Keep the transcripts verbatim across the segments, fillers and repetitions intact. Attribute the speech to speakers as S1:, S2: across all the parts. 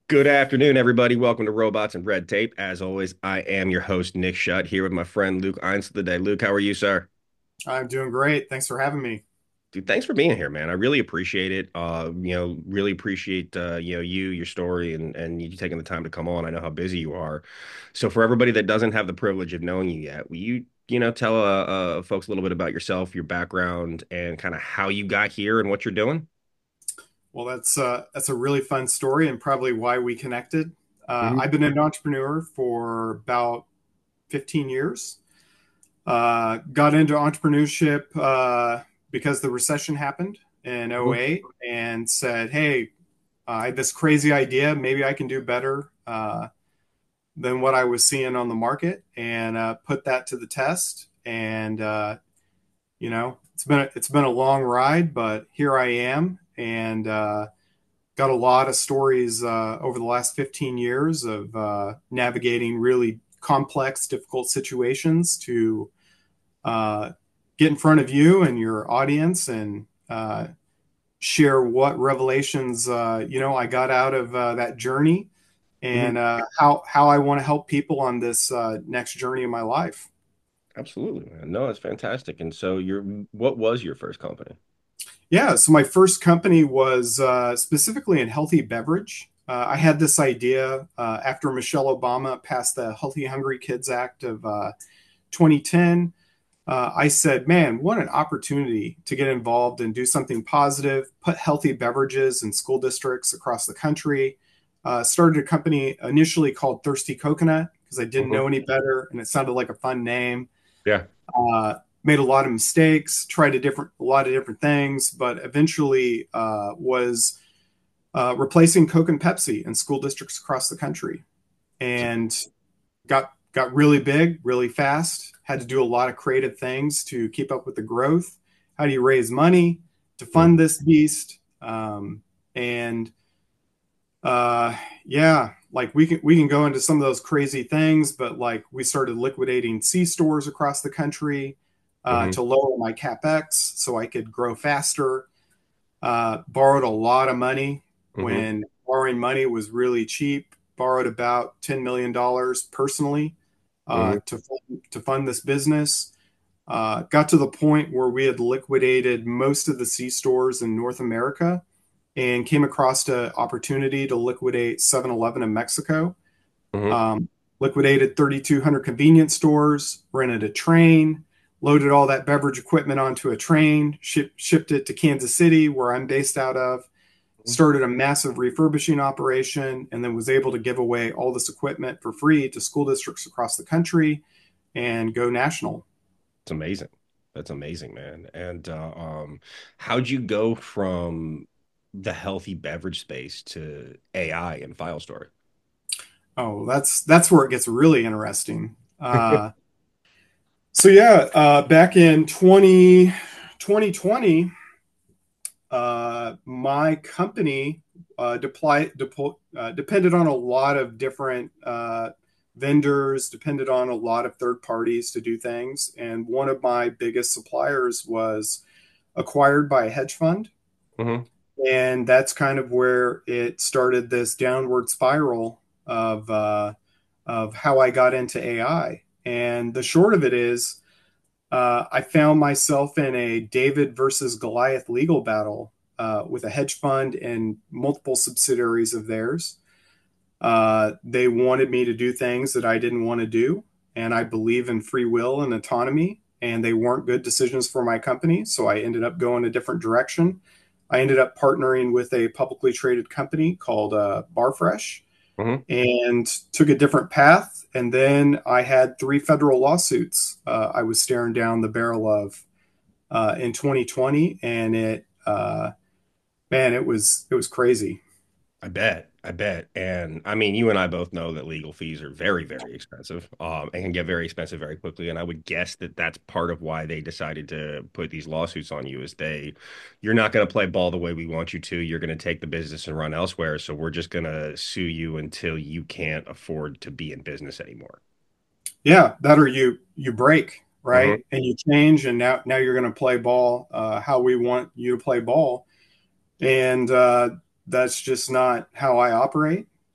S1: Good afternoon, everybody. Welcome to Robots and Red Tape. As always, I am your host, Nick Shutt, here with my friend Luke Eins today. Luke, how are you, sir?
S2: I'm doing great. Thanks for having me.
S1: Dude, thanks for being here, man. I really appreciate it. Uh, you know, really appreciate uh, you know, you, your story, and and you taking the time to come on. I know how busy you are. So for everybody that doesn't have the privilege of knowing you yet, will you, you know, tell uh, uh folks a little bit about yourself, your background, and kind of how you got here and what you're doing?
S2: Well, that's uh, that's a really fun story and probably why we connected. Uh,
S1: Hmm.
S2: I've been an entrepreneur for about fifteen years. Uh, got into entrepreneurship uh, because the recession happened in
S1: Hmm.
S2: oh 08 and said, hey, uh, I had this crazy idea. Maybe I can do better uh, than what I was seeing on the market and uh, put that to the test. And uh, you know, it's been a, it's been a long ride, but here I am, and uh, got a lot of stories uh, over the last fifteen years of uh, navigating really complex, difficult situations to uh, get in front of you and your audience and uh, share what revelations uh, you know I got out of uh, that journey
S1: Hmm.
S2: and uh, how how I want to help people on this uh, next journey of my life.
S1: Absolutely, man. No, it's fantastic. And so, your what was your first company?
S2: Yeah, so my first company was uh, specifically in healthy beverage. Uh, I had this idea uh, after Michelle Obama passed the Healthy Hungry Kids Act of uh, twenty ten. Uh, I said, man, what an opportunity to get involved and do something positive, put healthy beverages in school districts across the country. Uh, started a company initially called Thirsty Coconut because I didn't
S1: Hmm.
S2: know any better and it sounded like a fun name.
S1: Yeah.
S2: uh, Made a lot of mistakes, tried a different a lot of different things, but eventually uh, was uh, replacing Coke and Pepsi in school districts across the country, and got got really big, really fast. Had to do a lot of creative things to keep up with the growth. How do you raise money to fund this beast? Um, and uh, yeah, like we can we can go into some of those crazy things, but like we started liquidating C stores across the country uh,
S1: Hmm.
S2: to lower my capex so I could grow faster. Uh, borrowed a lot of money
S1: Hmm.
S2: when borrowing money was really cheap. Borrowed about ten million dollars personally uh,
S1: Hmm.
S2: to fund, to fund this business. Uh, got to the point where we had liquidated most of the C stores in North America and came across an opportunity to liquidate Seven Eleven in Mexico.
S1: Hmm.
S2: Um, Liquidated three thousand two hundred convenience stores, rented a train, loaded all that beverage equipment onto a train, ship, shipped it to Kansas City, where I'm based out of, started a massive refurbishing operation, and then was able to give away all this equipment for free to school districts across the country and go national.
S1: It's amazing. That's amazing, man. And uh, um, how'd you go from the healthy beverage space to A I and file storage?
S2: Oh, that's that's where it gets really interesting. Uh, so yeah, uh, back in twenty twenty twenty, uh, my company uh, deploy, deploy, uh, depended on a lot of different uh, vendors, depended on a lot of third parties to do things. And one of my biggest suppliers was acquired by a hedge fund.
S1: Hmm.
S2: And that's kind of where it started this downward spiral of, uh, of how I got into A I. And the short of it is, uh, I found myself in a David versus Goliath legal battle uh, with a hedge fund and multiple subsidiaries of theirs. Uh, they wanted me to do things that I didn't want to do, and I believe in free will and autonomy, and they weren't good decisions for my company, so I ended up going a different direction. I ended up partnering with a publicly traded company called uh, Barfresh
S1: Hmm.
S2: and took a different path. And then I had three federal lawsuits uh, I was staring down the barrel of uh, in twenty twenty, and it uh, man, it was it was crazy.
S1: I bet. I bet. And I mean, you and I both know that legal fees are very, very expensive, um, and can get very expensive very quickly. And I would guess that that's part of why they decided to put these lawsuits on you is they, you're not going to play ball the way we want you to. You're going to take the business and run elsewhere. So we're just going to sue you until you can't afford to be in business anymore.
S2: Yeah, that or you you break
S1: Hmm.
S2: right, and you change, and now now you're going to play ball uh, how we want you to play ball, and uh, that's just not how I operate.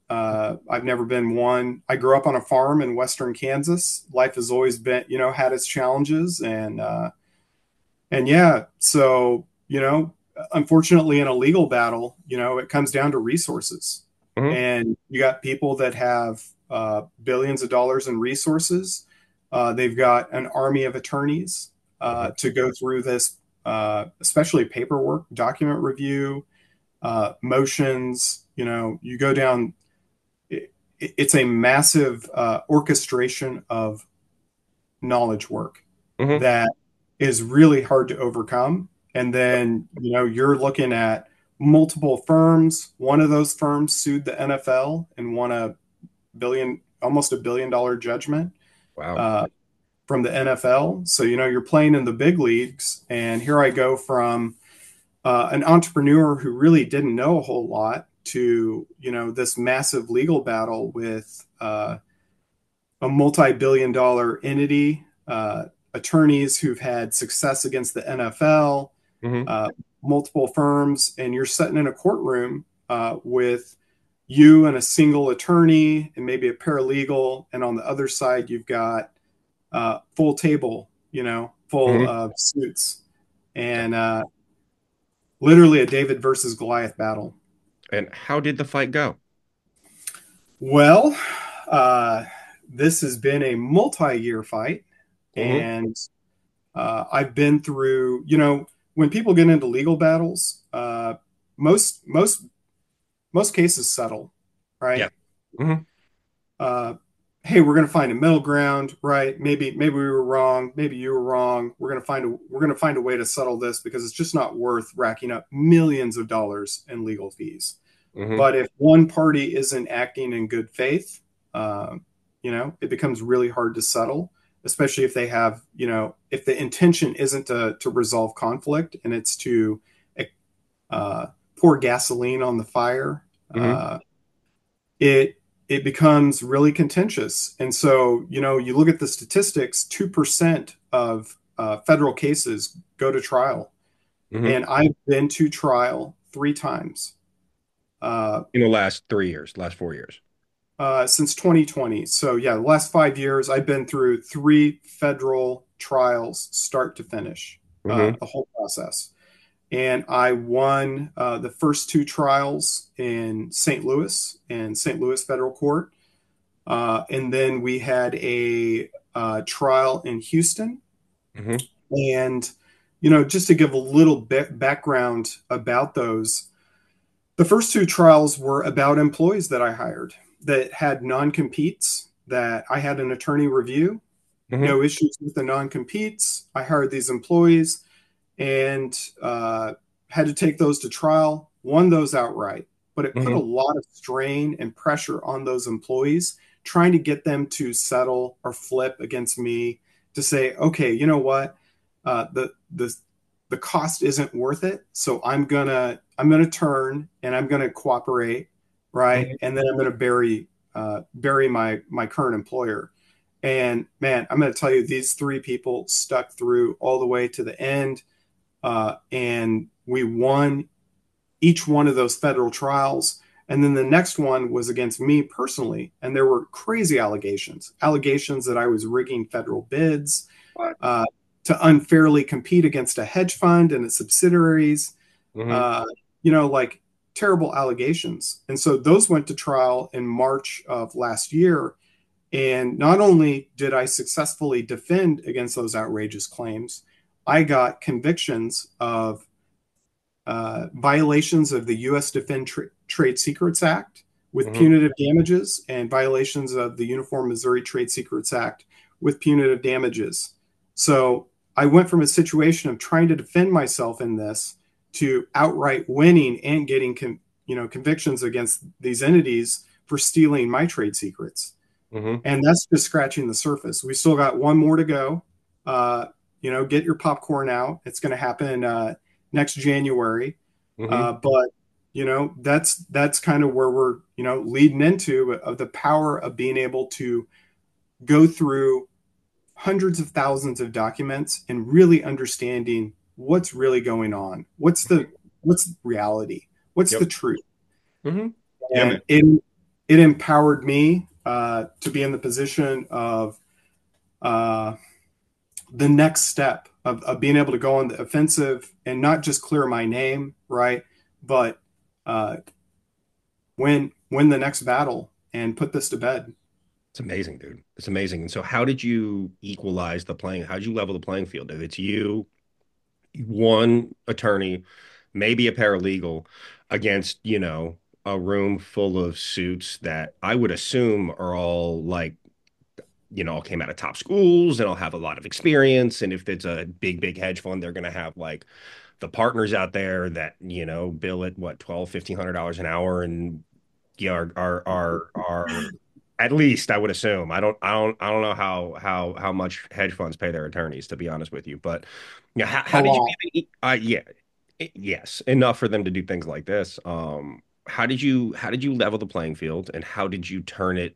S2: Uh, I've never been one. I grew up on a farm in western Kansas. Life has always been, you know, had its challenges, and uh, and yeah, so you know, unfortunately, in a legal battle, you know, it comes down to resources,
S1: Hmm.
S2: and you got people that have uh, billions of dollars in resources. Uh, they've got an army of attorneys uh,
S1: Hmm.
S2: to go through this, uh, especially paperwork, document review, uh, motions. You know, you go down. It, it's a massive uh, orchestration of knowledge work
S1: Hmm.
S2: that is really hard to overcome. And then, you know, you're looking at multiple firms. One of those firms sued the N F L and won a billion, almost a billion dollar judgment
S1: Wow.
S2: uh, from the N F L. So, you know, you're playing in the big leagues. And here I go from uh, an entrepreneur who really didn't know a whole lot to, you know, this massive legal battle with uh, a multi-billion dollar entity, uh, attorneys who've had success against the N F L,
S1: Hmm.
S2: uh, multiple firms, and you're sitting in a courtroom uh, with you and a single attorney and maybe a paralegal, and on the other side you've got uh, full table, you know, full
S1: Hmm.
S2: of suits, and uh, literally a David versus Goliath battle.
S1: And how did the fight go?
S2: Well, uh, this has been a multi-year fight,
S1: Hmm.
S2: and Uh, I've been through, you know, when people get into legal battles, uh, most most most cases settle,
S1: Yeah.
S2: right?
S1: Hmm.
S2: Uh, hey, we're going to find a middle ground, right? Maybe maybe we were wrong, maybe you were wrong. We're going to find a we're going to find a way to settle this because it's just not worth racking up millions of dollars in legal fees.
S1: Hmm.
S2: But if one party isn't acting in good faith, uh, you know, it becomes really hard to settle, especially if they have, you know, if the intention isn't to, to resolve conflict and it's to uh, pour gasoline on the fire.
S1: Hmm.
S2: Uh, it it becomes really contentious. And so, you know, you look at the statistics, two percent of uh, federal cases go to trial.
S1: Hmm.
S2: And I've been to trial three times. Uh,
S1: In the last three years, last four years.
S2: uh, since twenty twenty. So yeah, the last five years, I've been through three federal trials, start to finish, uh,
S1: Hmm.
S2: the whole process. And I won uh, the first two trials in Saint Louis in Saint Louis Federal Court, uh, and then we had a uh, trial in Houston.
S1: Hmm.
S2: And you know, just to give a little bit background about those, the first two trials were about employees that I hired that had non competes that I had an attorney review.
S1: Hmm.
S2: No issues with the non competes. I hired these employees and uh, had to take those to trial, won those outright. But it put a
S1: Hmm.
S2: lot of strain and pressure on those employees trying to get them to settle or flip against me to say, okay, you know what? Uh, the, the, the cost isn't worth it. So I'm gonna I'm gonna turn and I'm gonna cooperate, right?
S1: Hmm.
S2: And then I'm gonna bury uh, bury my my current employer. And man, I'm gonna tell you, these three people stuck through all the way to the end, uh, and we won each one of those federal trials. And then the next one was against me personally, and there were crazy allegations, allegations that I was rigging federal bids,
S1: What?
S2: uh, to unfairly compete against a hedge fund and its subsidiaries,
S1: Hmm.
S2: uh, you know, like terrible allegations. And so those went to trial in March of last year. And not only did I successfully defend against those outrageous claims, I got convictions of uh, violations of the U S. Defend Tra- Trade Secrets Act with
S1: Hmm.
S2: punitive damages and violations of the Uniform Missouri Trade Secrets Act with punitive damages. So I went from a situation of trying to defend myself in this to outright winning and getting con- you know convictions against these entities for stealing my trade secrets.
S1: Hmm.
S2: And that's just scratching the surface. We still got one more to go. Uh, you know, get your popcorn out. It's going to happen uh, next January.
S1: Hmm.
S2: Uh, but you know, that's that's kind of where we're you know leading into of the power of being able to go through hundreds of thousands of documents and really understanding what's really going on. What's the what's reality? What's the
S1: Yep.
S2: truth?
S1: Hmm. Yeah, man.
S2: And it it empowered me uh, to be in the position of uh, the next step of, of being able to go on the offensive and not just clear my name, right? But uh, win win the next battle and put this to bed.
S1: It's amazing, dude. It's amazing. And so how did you equalize the playing? How did you level the playing field? If it's you, one attorney, maybe a paralegal against, you know, a room full of suits that I would assume are all like, you know, all came out of top schools and all have a lot of experience. And if it's a big, big hedge fund, they're going to have like the partners out there that, you know, bill at what, twelve, fifteen hundred dollars an hour and yeah, are are are are at least I would assume. I don't I don't I don't know how how how much hedge funds pay their attorneys, to be honest with you. But yeah, how,
S2: A
S1: how did you
S2: lot.
S1: even uh yeah, i- yes, enough for them to do things like this. Um, how did you how did you level the playing field and how did you turn it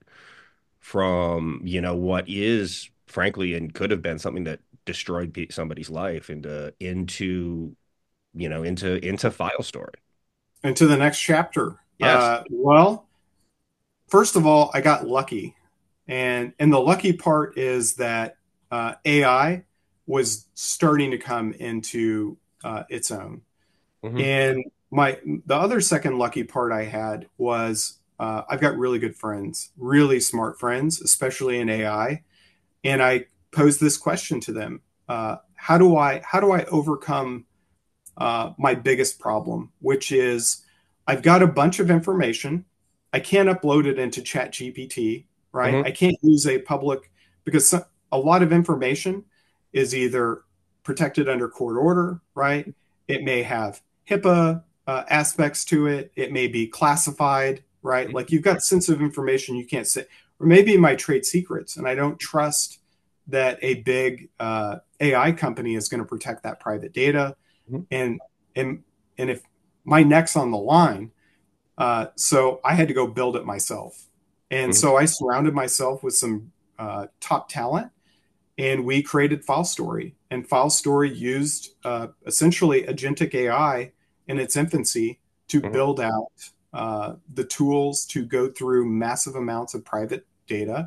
S1: from, you know, what is frankly and could have been something that destroyed pe- somebody's life into into, you know, into into file story?
S2: Into the next chapter.
S1: Yes.
S2: Uh, well, first of all, I got lucky, and and the lucky part is that uh, A I was starting to come into uh, its own.
S1: Hmm.
S2: And my the other second lucky part I had was uh, I've got really good friends, really smart friends, especially in A I. And I posed this question to them: uh, How do I how do I overcome uh, my biggest problem, which is I've got a bunch of information. I can't upload it into Chat G P T, right?
S1: Hmm.
S2: I can't use a public because some, a lot of information is either protected under court order, right? It may have HIPAA uh, aspects to it. It may be classified, right? Like you've got sensitive information you can't say, or maybe my trade secrets, and I don't trust that a big uh, A I company is going to protect that private data
S1: Hmm.
S2: and and and if my neck's on the line, uh, so I had to go build it myself. And
S1: Hmm.
S2: so I surrounded myself with some uh, top talent, and we created File Story. And File Story used uh, essentially agentic A I in its infancy to
S1: Hmm.
S2: build out uh, the tools to go through massive amounts of private data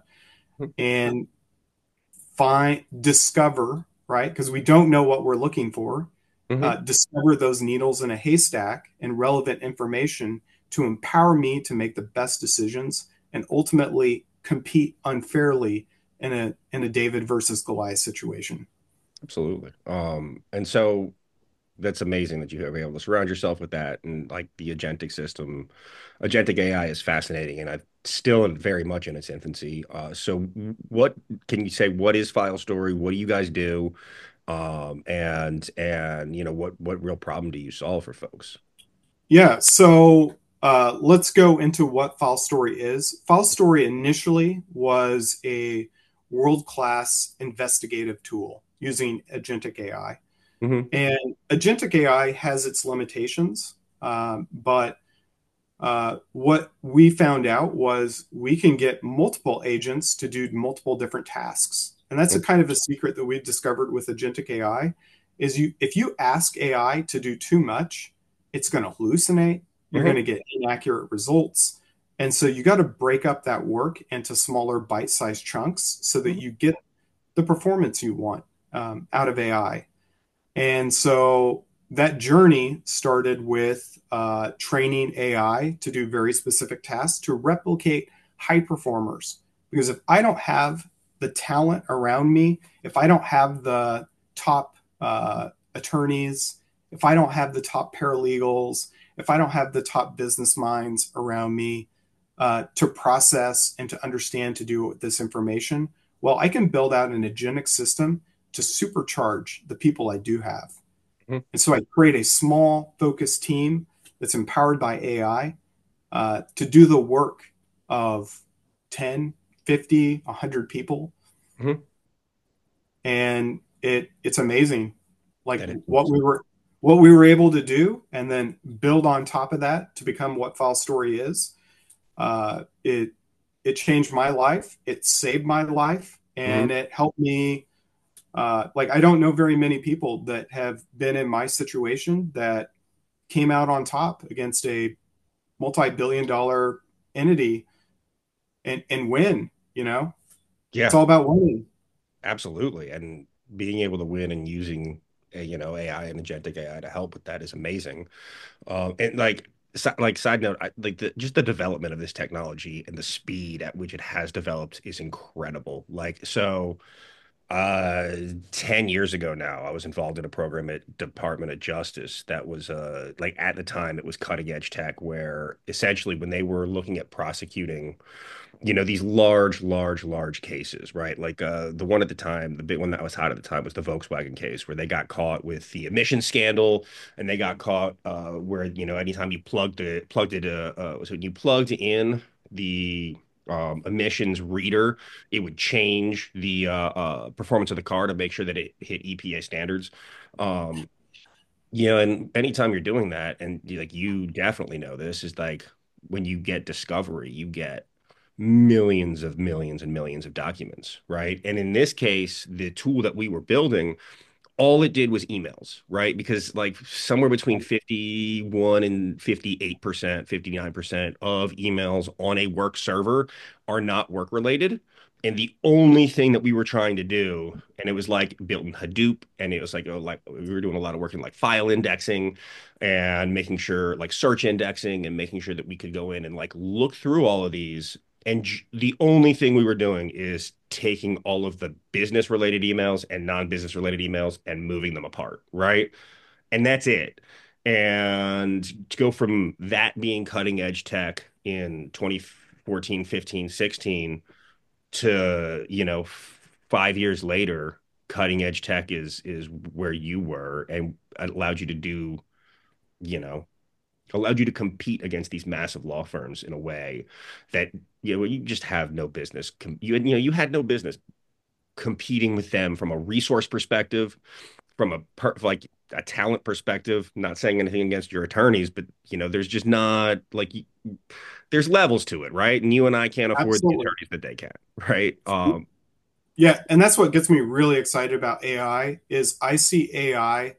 S2: and find, discover, right? Because we don't know what we're looking for, uh,
S1: Hmm.
S2: discover those needles in a haystack and relevant information to empower me to make the best decisions and ultimately compete unfairly in a in a David versus Goliath situation.
S1: Absolutely. Um, and so that's amazing that you have been able to surround yourself with that and like the agentic system. Agentic A I is fascinating and I still very much in its infancy. Uh, so what can you say? What is File Story? What do you guys do? Um, and and you know what what real problem do you solve for folks?
S2: Yeah, so uh, let's go into what File Story is. File Story initially was a world class investigative tool using agentic A I.
S1: Hmm.
S2: And agentic A I has its limitations, um, but uh, what we found out was we can get multiple agents to do multiple different tasks. And that's a kind of a secret that we've discovered with agentic A I is you if you ask A I to do too much, it's going to hallucinate, you're going
S1: Hmm.
S2: to get inaccurate results. And so you got to break up that work into smaller bite-sized chunks so that you get the performance you want um, out of A I. And so that journey started with uh, training A I to do very specific tasks to replicate high performers. Because if I don't have the talent around me, if I don't have the top uh, attorneys, if I don't have the top paralegals, if I don't have the top business minds around me uh, to process and to understand to do this information, well, I can build out an agentic system to supercharge the people I do have.
S1: Hmm.
S2: And so I create a small, focused team that's empowered by A I uh, to do the work of ten, fifty, one hundred people.
S1: Hmm.
S2: And it it's amazing like
S1: That is
S2: what we
S1: awesome.
S2: were what we were able to do and then build on top of that to become what File Story is. Uh, it it changed my life. It saved my life,
S1: Hmm.
S2: and it helped me uh, like I don't know very many people that have been in my situation that came out on top against a multi-billion dollar entity and and win. You know, it's
S1: Yeah,
S2: all about winning.
S1: absolutely. And being able to win and using, uh, you know, A I and agentic A I to help with that is amazing. Um, and like, si- like side note, I, like the just the development of this technology and the speed at which it has developed is incredible. Like, so uh, ten years ago now, I was involved in a program at Department of Justice that was uh like at the time it was cutting edge tech where essentially when they were looking at prosecuting you know, these large, large, large cases, right? Like uh, the one at the time, the big one that was hot at the time was the Volkswagen case, where they got caught with the emission scandal, and they got caught uh, where you know anytime you plugged it, plugged it, uh, uh, so when you plugged in the um, emissions reader, it would change the uh, uh, performance of the car to make sure that it hit E P A standards. Um, you know, and anytime you're doing that, and you- like you definitely know this, is like when you get discovery, you get millions of millions and millions of documents, right? And in this case, the tool that we were building all it did was emails, right? Because like somewhere between fifty-one and fifty-eight percent, fifty-nine percent of emails on a work server are not work related. And the only thing that we were trying to do, and it was like built in Hadoop, and it was like, oh, like we were doing a lot of work in like file indexing and making sure like search indexing and making sure that we could go in and like look through all of these and j- the only thing we were doing is taking all of the business related emails and non-business related emails and moving them apart, right? And that's it. And to go from that being cutting edge tech in twenty fourteen, fifteen, sixteen to, you know, five years later, cutting edge tech is is where you were and allowed you to do, you know, allowed you to compete against these massive law firms in a way that you know you just have no business. You you know you had no business competing with them from a resource perspective, from a per, like a talent perspective. Not saying anything against your attorneys, but you know there's just not like there's levels to it, right? And you and I can't afford the
S2: Absolutely.
S1: attorneys that they can, right? Um,
S2: Yeah, and that's what gets me really excited about A I is I see A I,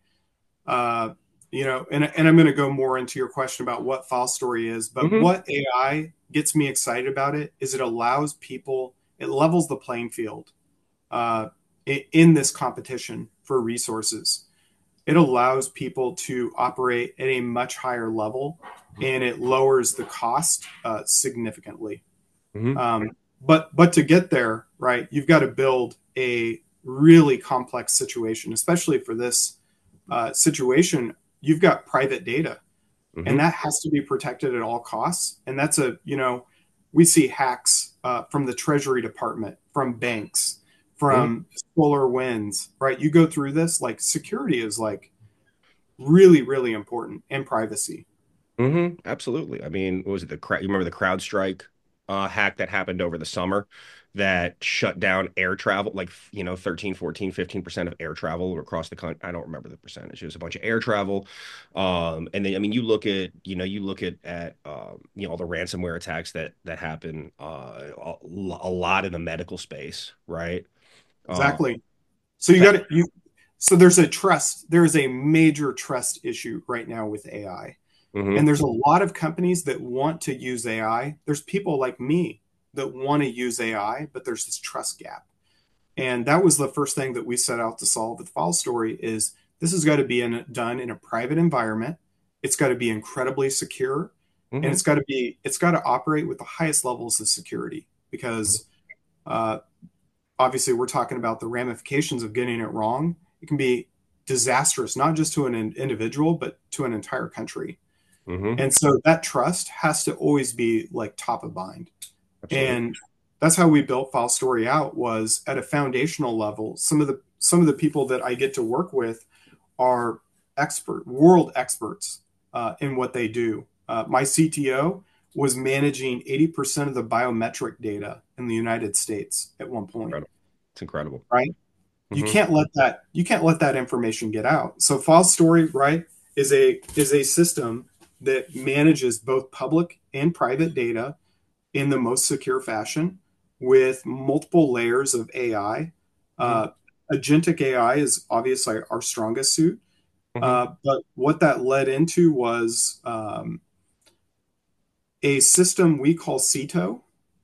S2: uh, you know, and and I'm going to go more into your question about what file story is, but
S1: mhm,
S2: what A I gets me excited about it is it allows people, it levels the playing field uh, in this competition for resources. It allows people to operate at a much higher level, and it lowers the cost uh, significantly.
S1: mhm,
S2: Um, but but to get there, right, you've got to build a really complex situation, especially for this uh, situation. You've got private data, and
S1: mhm,
S2: that has to be protected at all costs. And that's a you know, we see hacks uh, from the Treasury Department, from banks,
S1: mhm,
S2: from Solar Winds, right? You go through this, like security is like really really important, and privacy.
S1: mhm, absolutely. I mean, what was it the crowd? You remember the CrowdStrike uh, hack that happened over the summer that shut down air travel, like, you know, thirteen, fourteen, fifteen percent of air travel across the country. I don't remember the percentage. It was a bunch of air travel. Um, and then, I mean, you look at, you know, you look at, at um, you know, all the ransomware attacks that that happen uh, a, a lot in the medical space, right? Um,
S2: Exactly. So you got
S1: that,
S2: to you. So there's a trust. There is a major trust issue right now with A I, and
S1: mhm,
S2: there's a lot of companies that want to use A I. There's people like me that want to use A I, but there's this trust gap. And that was the first thing that we set out to solve with File Story is this has got to be in, done in a private environment. It's got to be incredibly secure, and
S1: mhm,
S2: it's got to be it's got to operate with the highest levels of security because uh, obviously we're talking about the ramifications of getting it wrong. It can be disastrous, not just to an individual, but to an entire country.
S1: mhm,
S2: And so that trust has to always be like top of mind.
S1: absolutely.
S2: And that's how we built File Story out was at a foundational level. Some of the some of the people that I get to work with are expert, world experts uh, in what they do. Uh, my C T O was managing eighty percent of the biometric data in the United States at one point,
S1: Incredible. It's incredible.
S2: right? You
S1: Mhm,
S2: can't let that you can't let that information get out. So File Story, right, is a is a system that manages both public and private data in the most secure fashion with multiple layers of A I.
S1: mhm,
S2: Uh, Agentic A I is obviously our strongest suit,
S1: mhm,
S2: uh, but what that led into was um, a system we call C I T O,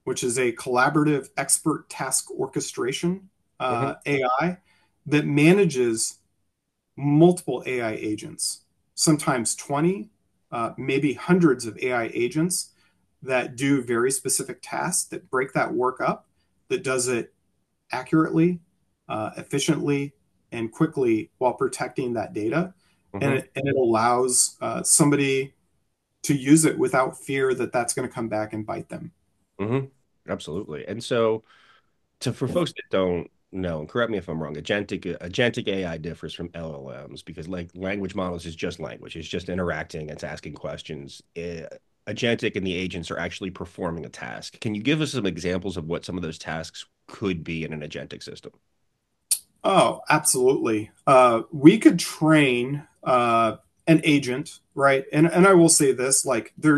S2: which is a collaborative expert task orchestration uh,
S1: Hmm.
S2: A I that manages multiple A I agents, sometimes twenty, uh, maybe hundreds of A I agents that do very specific tasks that break that work up, that does it accurately, uh, efficiently, and quickly while protecting that data. And
S1: Hmm.
S2: it, and it allows uh, somebody to use it without fear that that's going to come back and bite them.
S1: Hmm. Absolutely. And so, to for folks that don't know, and correct me if I'm wrong, agentic agentic A I differs from L L Ms because like language models is just language. It's just interacting, it's asking questions. Eh, agentic and the agents are actually performing a task. Can you give us some examples of what some of those tasks could be in an agentic system?
S2: Oh, absolutely. Uh, we could train uh, an agent, right? And and I will say this, like there,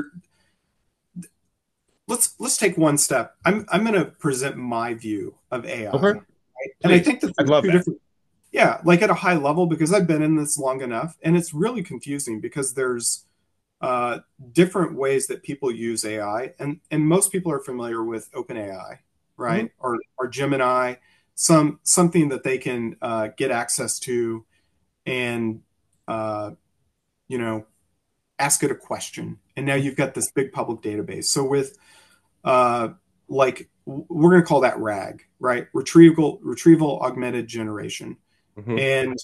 S2: let's let's take one step. I'm I'm going to present my view of A I,
S1: Okay.
S2: right? And I
S1: Please.
S2: think that
S1: I'd
S2: there's
S1: love
S2: two
S1: that.
S2: different, yeah, like at a high level because I've been in this long enough, and it's really confusing because there's uh, different ways that people use A I, and and most people are familiar with OpenAI,
S1: Hmm.
S2: right? Or or Gemini, some something that they can uh, get access to and uh, you know ask it a question, and now you've got this big public database. So with uh, like we're going to call that RAG, right? Retrieval retrieval augmented generation,
S1: Hmm.
S2: and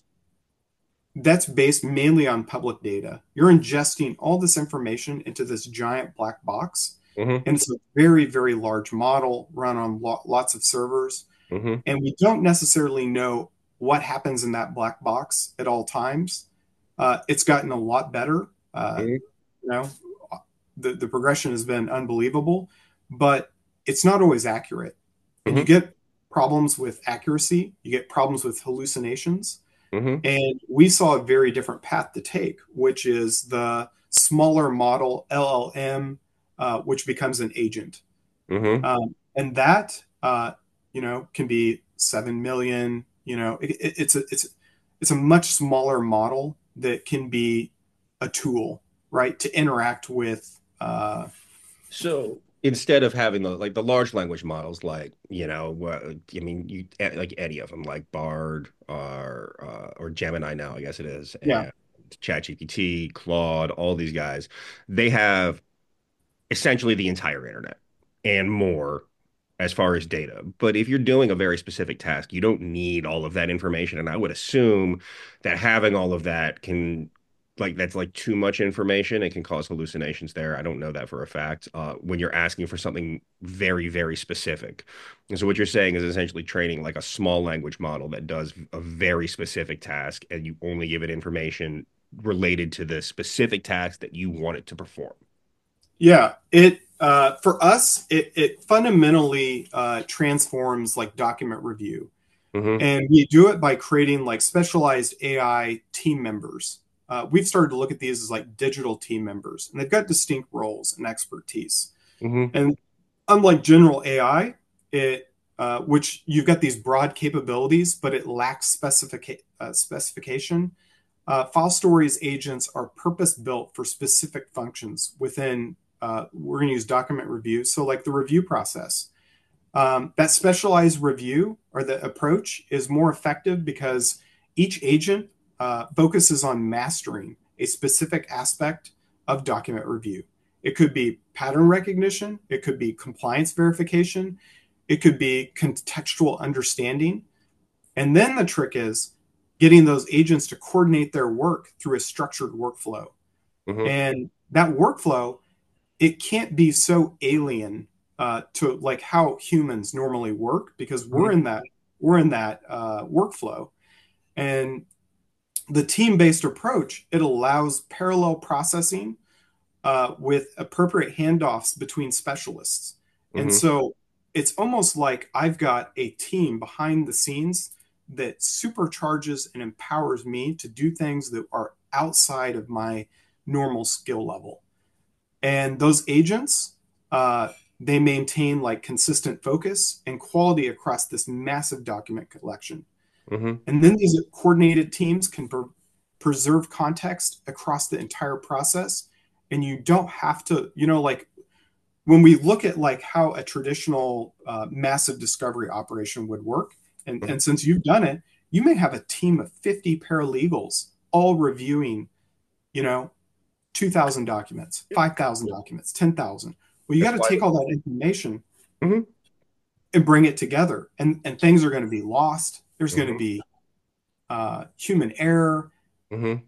S2: that's based mainly on public data. You're ingesting all this information into this giant black box,
S1: Hmm.
S2: and it's a very, very large model run on lo- lots of servers.
S1: Hmm.
S2: And we don't necessarily know what happens in that black box at all times. Uh, it's gotten a lot better. Uh,
S1: Hmm.
S2: you know, the, the progression has been unbelievable, but it's not always accurate. And you
S1: Hmm.
S2: get problems with accuracy, you get problems with hallucinations,
S1: Hmm.
S2: and we saw a very different path to take, which is the smaller model L L M, uh, which becomes an agent.
S1: Hmm.
S2: Um, and that, uh, you know, can be seven million. You know, it, it, it's a it's it's a much smaller model that can be a tool, right, to interact with. Uh,
S1: So instead of having the like the large language models, like you know, uh, I mean, you eh, like any of them, like Bard or uh, or Gemini now, I guess it is,
S2: yeah,
S1: and ChatGPT, Claude, all these guys, they have essentially the entire internet and more as far as data. But if you're doing a very specific task, you don't need all of that information. And I would assume that having all of that can, like, that's like too much information. It can cause hallucinations there. I don't know that for a fact. Uh, when you're asking for something very, very specific. And so what you're saying is essentially training like a small language model that does a very specific task, and you only give it information related to the specific task that you want it to perform.
S2: yeah. It uh, for us, it it fundamentally uh, transforms like document review.
S1: Hmm.
S2: And we do it by creating like specialized A I team members. Uh, we've started to look at these as like digital team members, and they've got distinct roles and expertise.
S1: Hmm.
S2: And unlike general A I, it uh, which you've got these broad capabilities, but it lacks specific uh, specification. Uh, file stories agents are purpose built for specific functions within. Uh, we're going to use document review, so like the review process. Um, that specialized review or the approach is more effective because each agent uh, focuses on mastering a specific aspect of document review. It could be pattern recognition, it could be compliance verification, it could be contextual understanding. And then the trick is getting those agents to coordinate their work through a structured workflow.
S1: Hmm.
S2: And that workflow, it can't be so alien uh, to like how humans normally work because we're
S1: Hmm.
S2: in that we're in that uh, workflow. And the team-based approach, it allows parallel processing uh, with appropriate handoffs between specialists. And
S1: Hmm.
S2: so it's almost like I've got a team behind the scenes that supercharges and empowers me to do things that are outside of my normal skill level. And those agents, uh, they maintain like consistent focus and quality across this massive document collection.
S1: Hmm.
S2: And then these coordinated teams can per- preserve context across the entire process. And you don't have to, you know, like when we look at like how a traditional uh, massive discovery operation would work, and,
S1: Mhm.
S2: and since you've done it, you may have a team of fifty paralegals all reviewing, you know, two thousand documents,
S1: Yeah.
S2: five thousand documents, ten thousand. Well, you got
S1: That's
S2: to
S1: why.
S2: take all that information
S1: Mhm.
S2: and bring it together. And, and things are going to be lost. There's going to
S1: Mhm.
S2: be uh, human error.
S1: Mhm.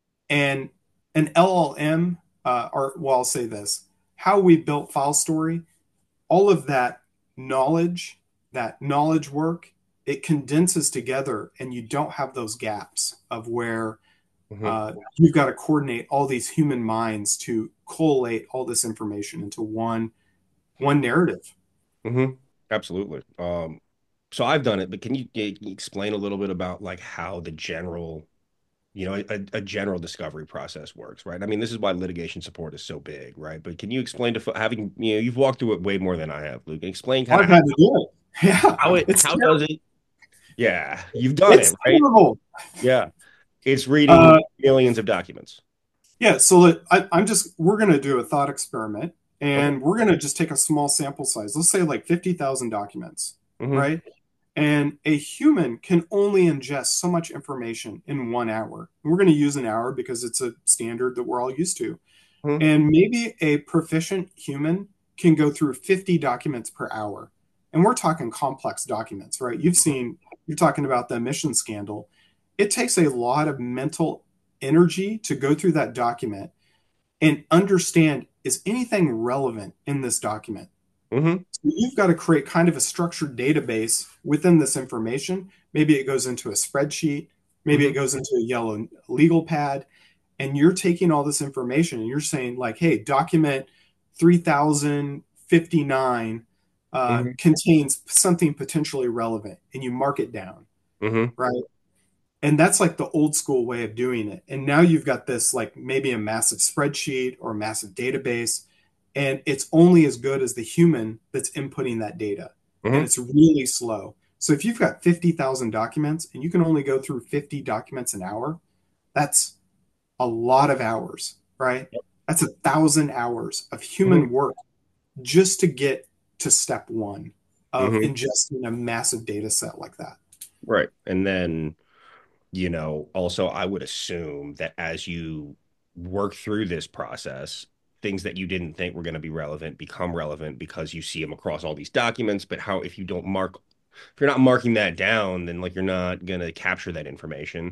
S2: And an L L M, uh, or well, I'll say this, how we built FileStory, all of that knowledge, that knowledge work, it condenses together and you don't have those gaps of where
S1: Mhm.
S2: uh, you've got to coordinate all these human minds to collate all this information into one one narrative.
S1: Mhm. Absolutely. Um, so I've done it, but can you, can you explain a little bit about like how the general, you know, a, a general discovery process works, right? I mean, this is why litigation support is so big, right? But can you explain to having, you know, you've walked through it way more than I have, Luke. Explain kind of
S2: I've had to do it. Yeah,
S1: how it,
S2: it's
S1: how does
S2: terrible.
S1: it? Yeah, you've done
S2: It's
S1: it, right?
S2: terrible.
S1: Yeah, it's reading
S2: Uh,
S1: millions of documents.
S2: yeah, so let- I, I'm just, we're going to do a thought experiment
S1: Okay.
S2: and we're going to just take a small sample size. Let's say like fifty thousand documents,
S1: Mm-hmm.
S2: right? And a human can only ingest so much information in one hour. We're going to use an hour because it's a standard that we're all used to.
S1: Mm-hmm.
S2: And maybe a proficient human can go through fifty documents per hour. And we're talking complex documents, right? You've seen, you're talking about the emission scandal. It takes a lot of mental energy to go through that document and understand, is anything relevant in this document?
S1: Mm-hmm.
S2: So you've got to create kind of a structured database within this information. Maybe it goes into a spreadsheet, maybe it
S1: Mm-hmm.
S2: goes into a yellow legal pad, and you're taking all this information and you're saying, like, hey, document three thousand fifty-nine uh,
S1: Mm-hmm.
S2: contains something potentially relevant, and you mark it down,
S1: Mm-hmm.
S2: right? And that's like the old school way of doing it. And now you've got this, like, maybe a massive spreadsheet or a massive database, and it's only as good as the human that's inputting that data. And
S1: Mm-hmm.
S2: it's really slow. So if you've got fifty thousand documents and you can only go through fifty documents an hour, that's a lot of hours, right? That's a thousand hours of
S1: Mm-hmm.
S2: human work just to get to step one of
S1: Mm-hmm.
S2: ingesting a massive data set like that.
S1: Right. And then, you know, also I would assume that as you work through this process, things that you didn't think were going to be relevant become relevant because you see them across all these documents. But how, if you don't mark, if you're not marking that down, then like you're not going to capture that information.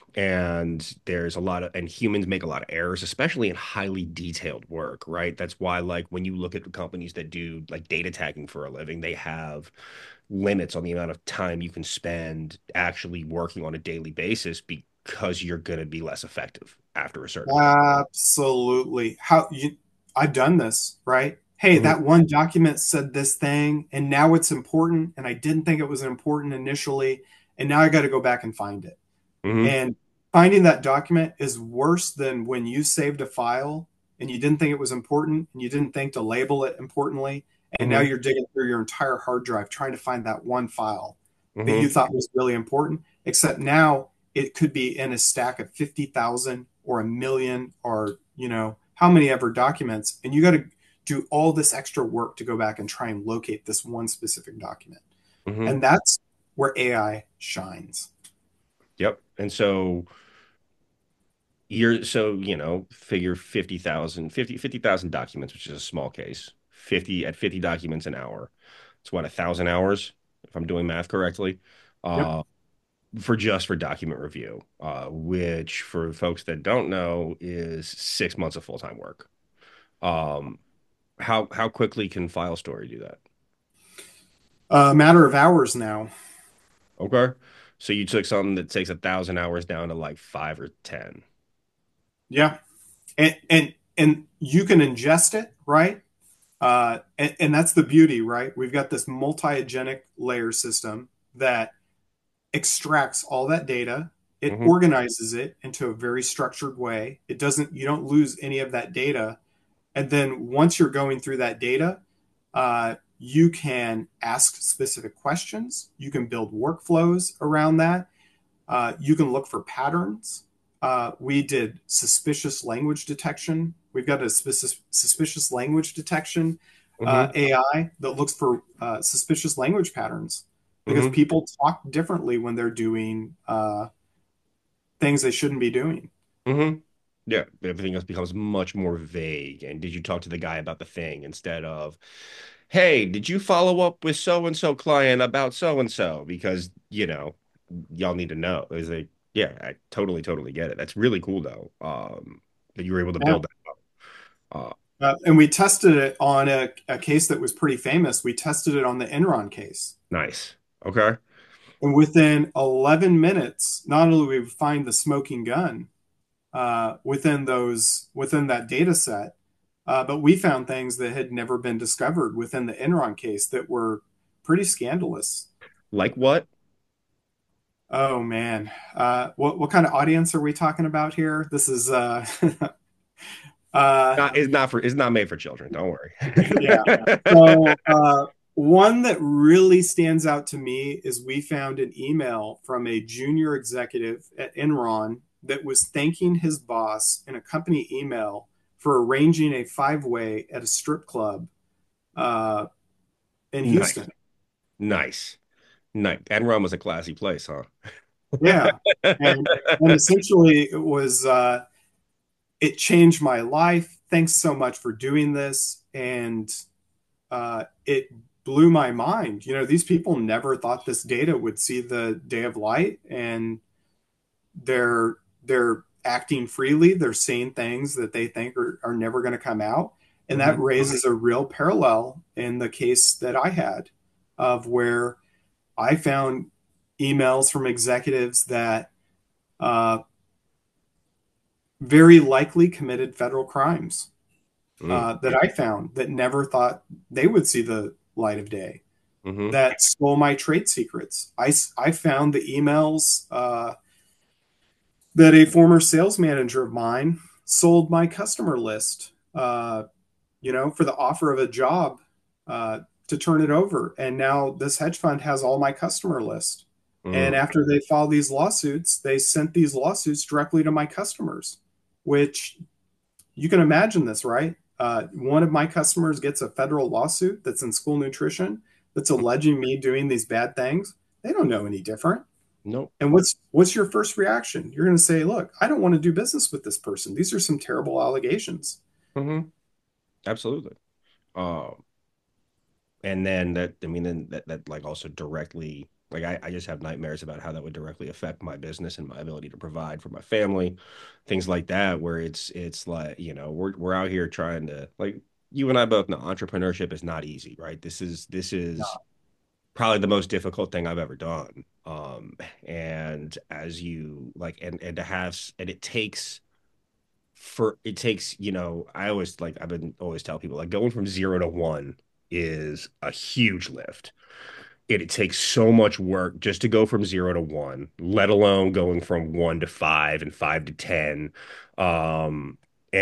S1: And there's a lot of, and humans make a lot of errors, especially in highly detailed work, right? That's why, like, when you look at the companies that do like data tagging for a living, they have limits on the amount of time you can spend actually working on a daily basis because you're going to be less effective after a certain point.
S2: Absolutely. How you I've done this, right? Hey,
S1: Hmm.
S2: that one document said this thing and now it's important and I didn't think it was important initially and now I got to go back and find it.
S1: Hmm.
S2: And finding that document is worse than when you saved a file and you didn't think it was important and you didn't think to label it importantly and now
S1: Hmm.
S2: you're digging through your entire hard drive trying to find that one file that you
S1: Hmm.
S2: thought was really important, except now it could be in a stack of fifty thousand or a million or, you know, how many ever documents. And you got to do all this extra work to go back and try and locate this one specific document.
S1: Hmm.
S2: And that's where A I shines.
S1: Yep. And so you're, so, you know, figure fifty thousand, fifty fifty thousand documents, which is a small case, fifty at fifty documents an hour. It's what, a thousand hours, if I'm doing math correctly.
S2: Yep.
S1: Uh, for just for document review, uh, which for folks that don't know is six months of full-time work. Um, how how quickly can File Story do that?
S2: A matter of hours now.
S1: Okay, so you took something that takes a thousand hours down to like five or ten.
S2: Yeah. And, and, and you can ingest it, right? Uh, and, and that's the beauty, right? We've got this multi-agenic layer system that extracts all that data. It
S1: Hmm.
S2: organizes it into a very structured way. It doesn't, you don't lose any of that data. And then once you're going through that data, uh, you can ask specific questions. You can build workflows around that. Uh, you can look for patterns. Uh, we did suspicious language detection. We've got a suspicious, suspicious language detection uh,
S1: Mm-hmm.
S2: A I that looks for uh, suspicious language patterns because
S1: Mm-hmm.
S2: people talk differently when they're doing uh, things they shouldn't be doing.
S1: Mm-hmm. Yeah, everything else becomes much more vague. And did you talk to the guy about the thing instead of, hey, did you follow up with so and so client about so and so? Because, you know, y'all need to know. Is like, yeah, I totally, totally get it. That's really cool though. Um, that you were able to
S2: Yeah.
S1: build that. Uh,
S2: Uh, and we tested it on a, a case that was pretty famous. We tested it on the Enron case.
S1: nice. Okay.
S2: And within eleven minutes, not only we find the smoking gun uh, within those within that data set, uh, but we found things that had never been discovered within the Enron case that were pretty scandalous.
S1: Like what?
S2: Oh man, uh, what what kind of audience are we talking about here? This is uh, uh,
S1: Not, it's not for, it's not made for children. Don't worry.
S2: yeah. So uh, one that really stands out to me is we found an email from a junior executive at Enron that was thanking his boss in a company email for arranging a five way at a strip club uh, in
S1: Nice.
S2: Houston.
S1: Nice. Nice. Enron was a classy place, huh?
S2: Yeah, and and essentially it was uh, it changed my life. Thanks so much for doing this, and uh, it blew my mind. You know, these people never thought this data would see the day of light, and they're they're acting freely. They're saying things that they think are, are never going to come out, and that
S1: Hmm.
S2: raises a real parallel in the case that I had of where I found emails from executives that uh, very likely committed federal crimes
S1: Mm.
S2: uh, that I found that never thought they would see the light of day,
S1: Hmm.
S2: that stole my trade secrets. I, I found the emails uh, that a former sales manager of mine sold my customer list, uh, you know, for the offer of a job uh, to turn it over. And now this hedge fund has all my customer list. And
S1: Mm.
S2: after they filed these lawsuits, they sent these lawsuits directly to my customers, which you can imagine this, right? Uh, one of my customers gets a federal lawsuit that's in school nutrition that's alleging me doing these bad things. They don't know any different.
S1: Nope.
S2: And what's what's your first reaction? You're going to say, "Look, I don't want to do business with this person. These are some terrible allegations."
S1: Hmm. Absolutely. Um, and then that, I mean, then that, that like also directly, like I, I just have nightmares about how that would directly affect my business and my ability to provide for my family, things like that, where it's, it's like, you know, we're, we're out here trying to, like, you and I both know entrepreneurship is not easy, right? This is, this is probably the most difficult thing I've ever done. Um, and as you like, and, and to have, and it takes, for it takes, you know, I always like I've been always tell people like going from zero to one is a huge lift. It, it takes so much work just to go from zero to one, let alone going from one to five and five to ten. Um,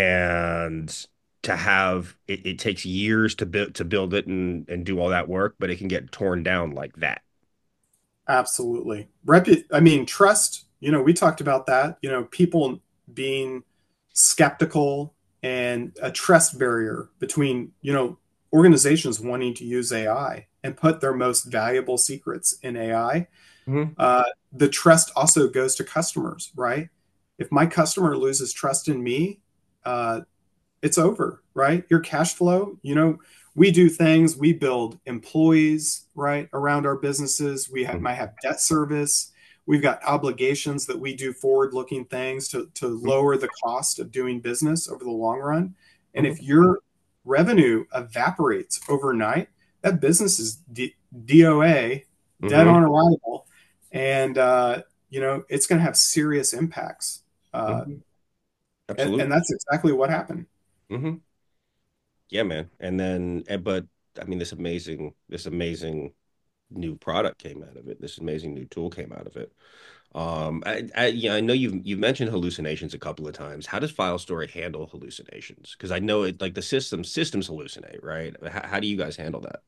S1: and to have it, it takes years to build to build it and and do all that work, but it can get torn down like that.
S2: Absolutely. Repu- I mean, trust, you know, we talked about that, you know, people being skeptical and a trust barrier between, you know, organizations wanting to use A I and put their most valuable secrets in A I.
S1: Mhm.
S2: Uh, the trust also goes to customers, right? If my customer loses trust in me, uh, it's over, right? Your cash flow, you know, we do things, we build employees, right, around our businesses. We have,
S1: Mhm.
S2: might have debt service. We've got obligations that we do forward looking things to, to
S1: Mhm.
S2: lower the cost of doing business over the long run. And
S1: Mhm.
S2: if your revenue evaporates overnight, that business is D- DOA, dead
S1: Mhm.
S2: on arrival. And, uh, you know, it's going to have serious impacts. Uh,
S1: Mhm.
S2: and, and
S1: Absolutely.
S2: that's exactly what happened.
S1: Hmm. Yeah, man. And then, eh, but I mean, this amazing, this amazing new product came out of it. This amazing new tool came out of it. Um, I, I, yeah, I know you've you've mentioned hallucinations a couple of times. How does File Story handle hallucinations? Because I know it like the system systems hallucinate, right? How, how do you guys handle that?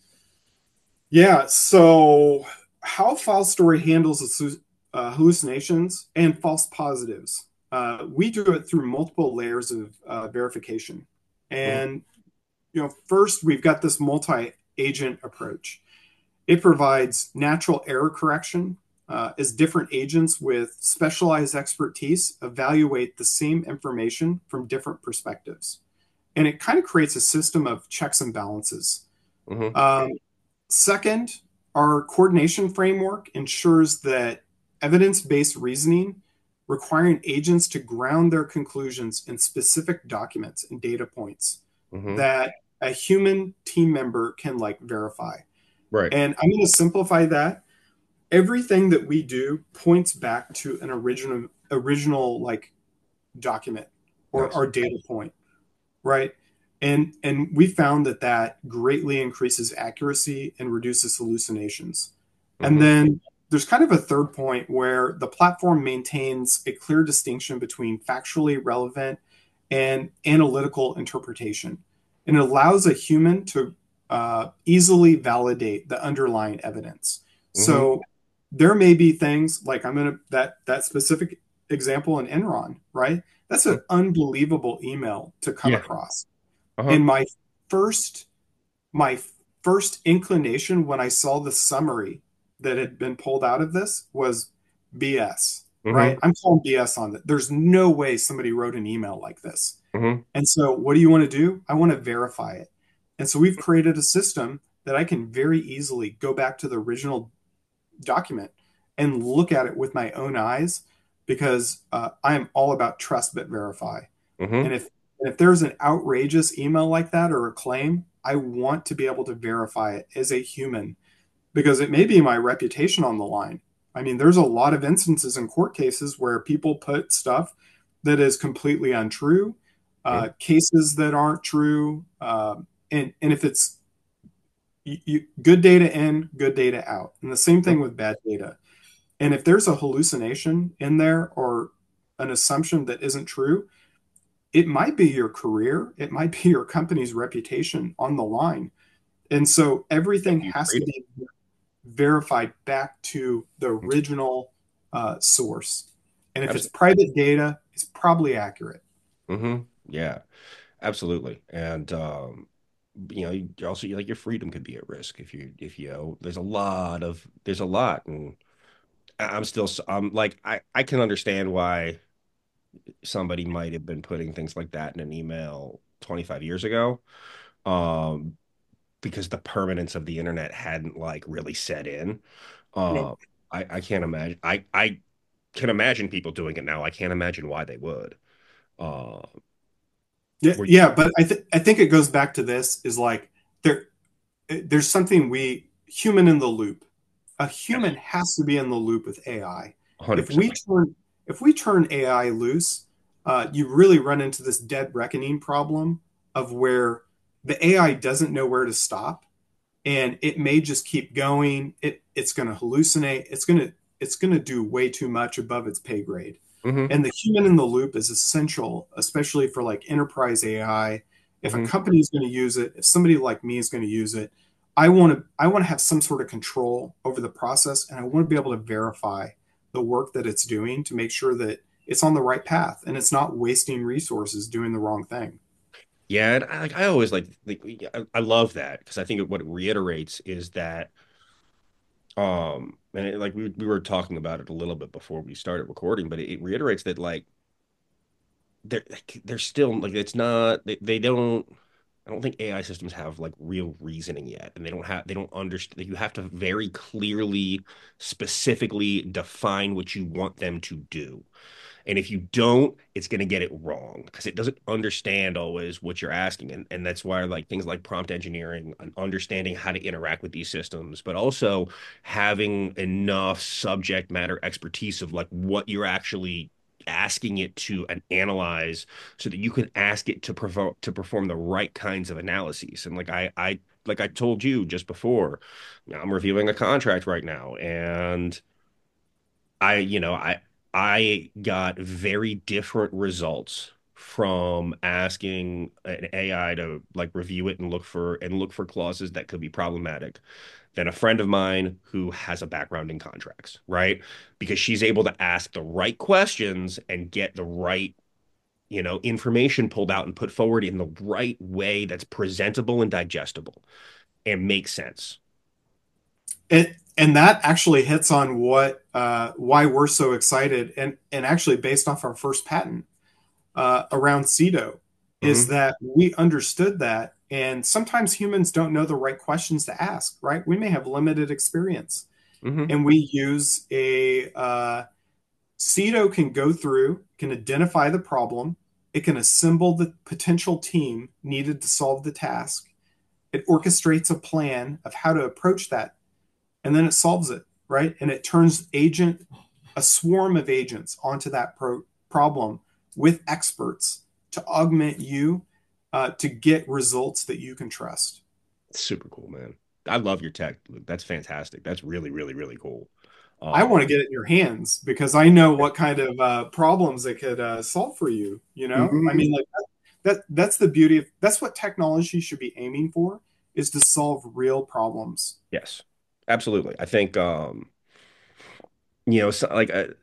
S2: Yeah. So, how File Story handles uh, hallucinations and false positives. Uh, we do it through multiple layers of uh, verification.
S1: Mhm.
S2: And you know, first we've got this multi-agent approach. It provides natural error correction uh, as different agents with specialized expertise evaluate the same information from different perspectives. And it kind of creates a system of checks and balances.
S1: Hmm.
S2: Um, Second, our coordination framework ensures that evidence based reasoning requiring agents to ground their conclusions in specific documents and data points
S1: Hmm.
S2: that a human team member can like verify.
S1: Right.
S2: And I'm going to simplify that. Everything that we do points back to an original original like document or
S1: Nice.
S2: our data point, right? And and we found that that greatly increases accuracy and reduces hallucinations. And
S1: Hmm.
S2: then there's kind of a third point where the platform maintains a clear distinction between factually relevant and analytical interpretation. And it allows a human to uh, easily validate the underlying evidence.
S1: Hmm.
S2: So there may be things like I'm going to that that specific example in Enron, right? That's an unbelievable email to come
S1: Yeah.
S2: across.
S1: Uh-huh.
S2: And my first my first inclination when I saw the summary that had been pulled out of this was B S, right?
S1: Hmm.
S2: I'm calling B S on it. There's no way somebody wrote an email like this.
S1: Hmm.
S2: And so, what do you want to do? I want to verify it. And so, we've created a system that I can very easily go back to the original document and look at it with my own eyes because uh, I am all about trust but verify. And
S1: Hmm.
S2: if and if there's an outrageous email like that or a claim, I want to be able to verify it as a human because it may be my reputation on the line. I mean, there's a lot of instances in court cases where people put stuff that is completely untrue, uh, cases that aren't true, uh, and and if it's you, you, good data in, good data out, and the same thing with bad data. And if there's a hallucination in there or an assumption that isn't true, it might be your career, it might be your company's reputation on the line. And so everything
S1: You
S2: has to
S1: freedom.
S2: be verified back to the original uh, source. And if it's
S1: Absolutely.
S2: private data, it's probably accurate.
S1: Hmm. Yeah, absolutely. And um, you know, you also like your freedom could be at risk if you if you know, there's a lot of there's a lot, and I- I'm still s- I'm like I I can understand why somebody might have been putting things like that in an email twenty-five years ago. Um, because the permanence of the internet hadn't like really set in.
S2: Yep.
S1: Um, I, I can't imagine. I, I can imagine people doing it now. I can't imagine why they would. Uh,
S2: Yeah,
S1: where
S2: yeah, but I th- I think it goes back to this is like there there's something we human in the loop. A
S1: yes,
S2: human has to be in the loop with A I. If
S1: one hundred percent.
S2: we turn if we turn A I loose, uh, you really run into this dead reckoning problem of where the A I doesn't know where to stop, and it may just keep going. It it's going to hallucinate. It's going to it's going to do way too much above its pay grade.
S1: Hmm.
S2: And the human in the loop is essential, especially for like enterprise A I. If a
S1: Hmm.
S2: company is going to use it, if somebody like me is going to use it, I want to I want to have some sort of control over the process, and I want to be able to verify the work that it's doing to make sure that it's on the right path and it's not wasting resources doing the wrong thing.
S1: Yeah, and I, like I always like, like I, I love that because I think what it reiterates is that um and it, like we we were talking about it a little bit before we started recording, but it, it reiterates that like they're like, they're still like it's not they, they don't I don't think A I systems have like real reasoning yet, and they don't have they don't understand. You have to very clearly, specifically define what you want them to do. And if you don't, it's going to get it wrong because it doesn't understand always what you're asking. And, and that's why like things like prompt engineering and understanding how to interact with these systems, but also having enough subject matter expertise of like what you're actually asking it to and analyze so that you can ask it to perform to perform the right kinds of analyses. And like I I like I told you just before, I'm reviewing a contract right now, and I, you know, I I got very different results from asking an A I to like review it and look for and look for clauses that could be problematic than a friend of mine who has a background in contracts, right? Because she's able to ask the right questions and get the right you know, information pulled out and put forward in the right way that's presentable and digestible and makes sense.
S2: It, and that actually hits on what uh, why we're so excited, and and actually based off our first patent uh, around CETO, is
S1: Hmm.
S2: that we understood that, and sometimes humans don't know the right questions to ask. Right? We may have limited experience,
S1: Hmm.
S2: and we use a uh, CETO can go through, can identify the problem, it can assemble the potential team needed to solve the task. It orchestrates a plan of how to approach that, and then it solves it, right? And it turns agent a swarm of agents onto that pro- problem with experts to augment you uh, to get results that you can trust.
S1: Super cool, man. I love your tech, Luke. That's fantastic. That's really, really, really cool.
S2: I want to
S1: Um,
S2: get it in your hands because I know what kind of uh, problems it could uh, solve for you. You know, I
S1: mhm.
S2: mean, like that, that. That's the beauty of that's what technology should be aiming for is to solve real problems.
S1: Yes, absolutely. I think, um, you know, so, like a,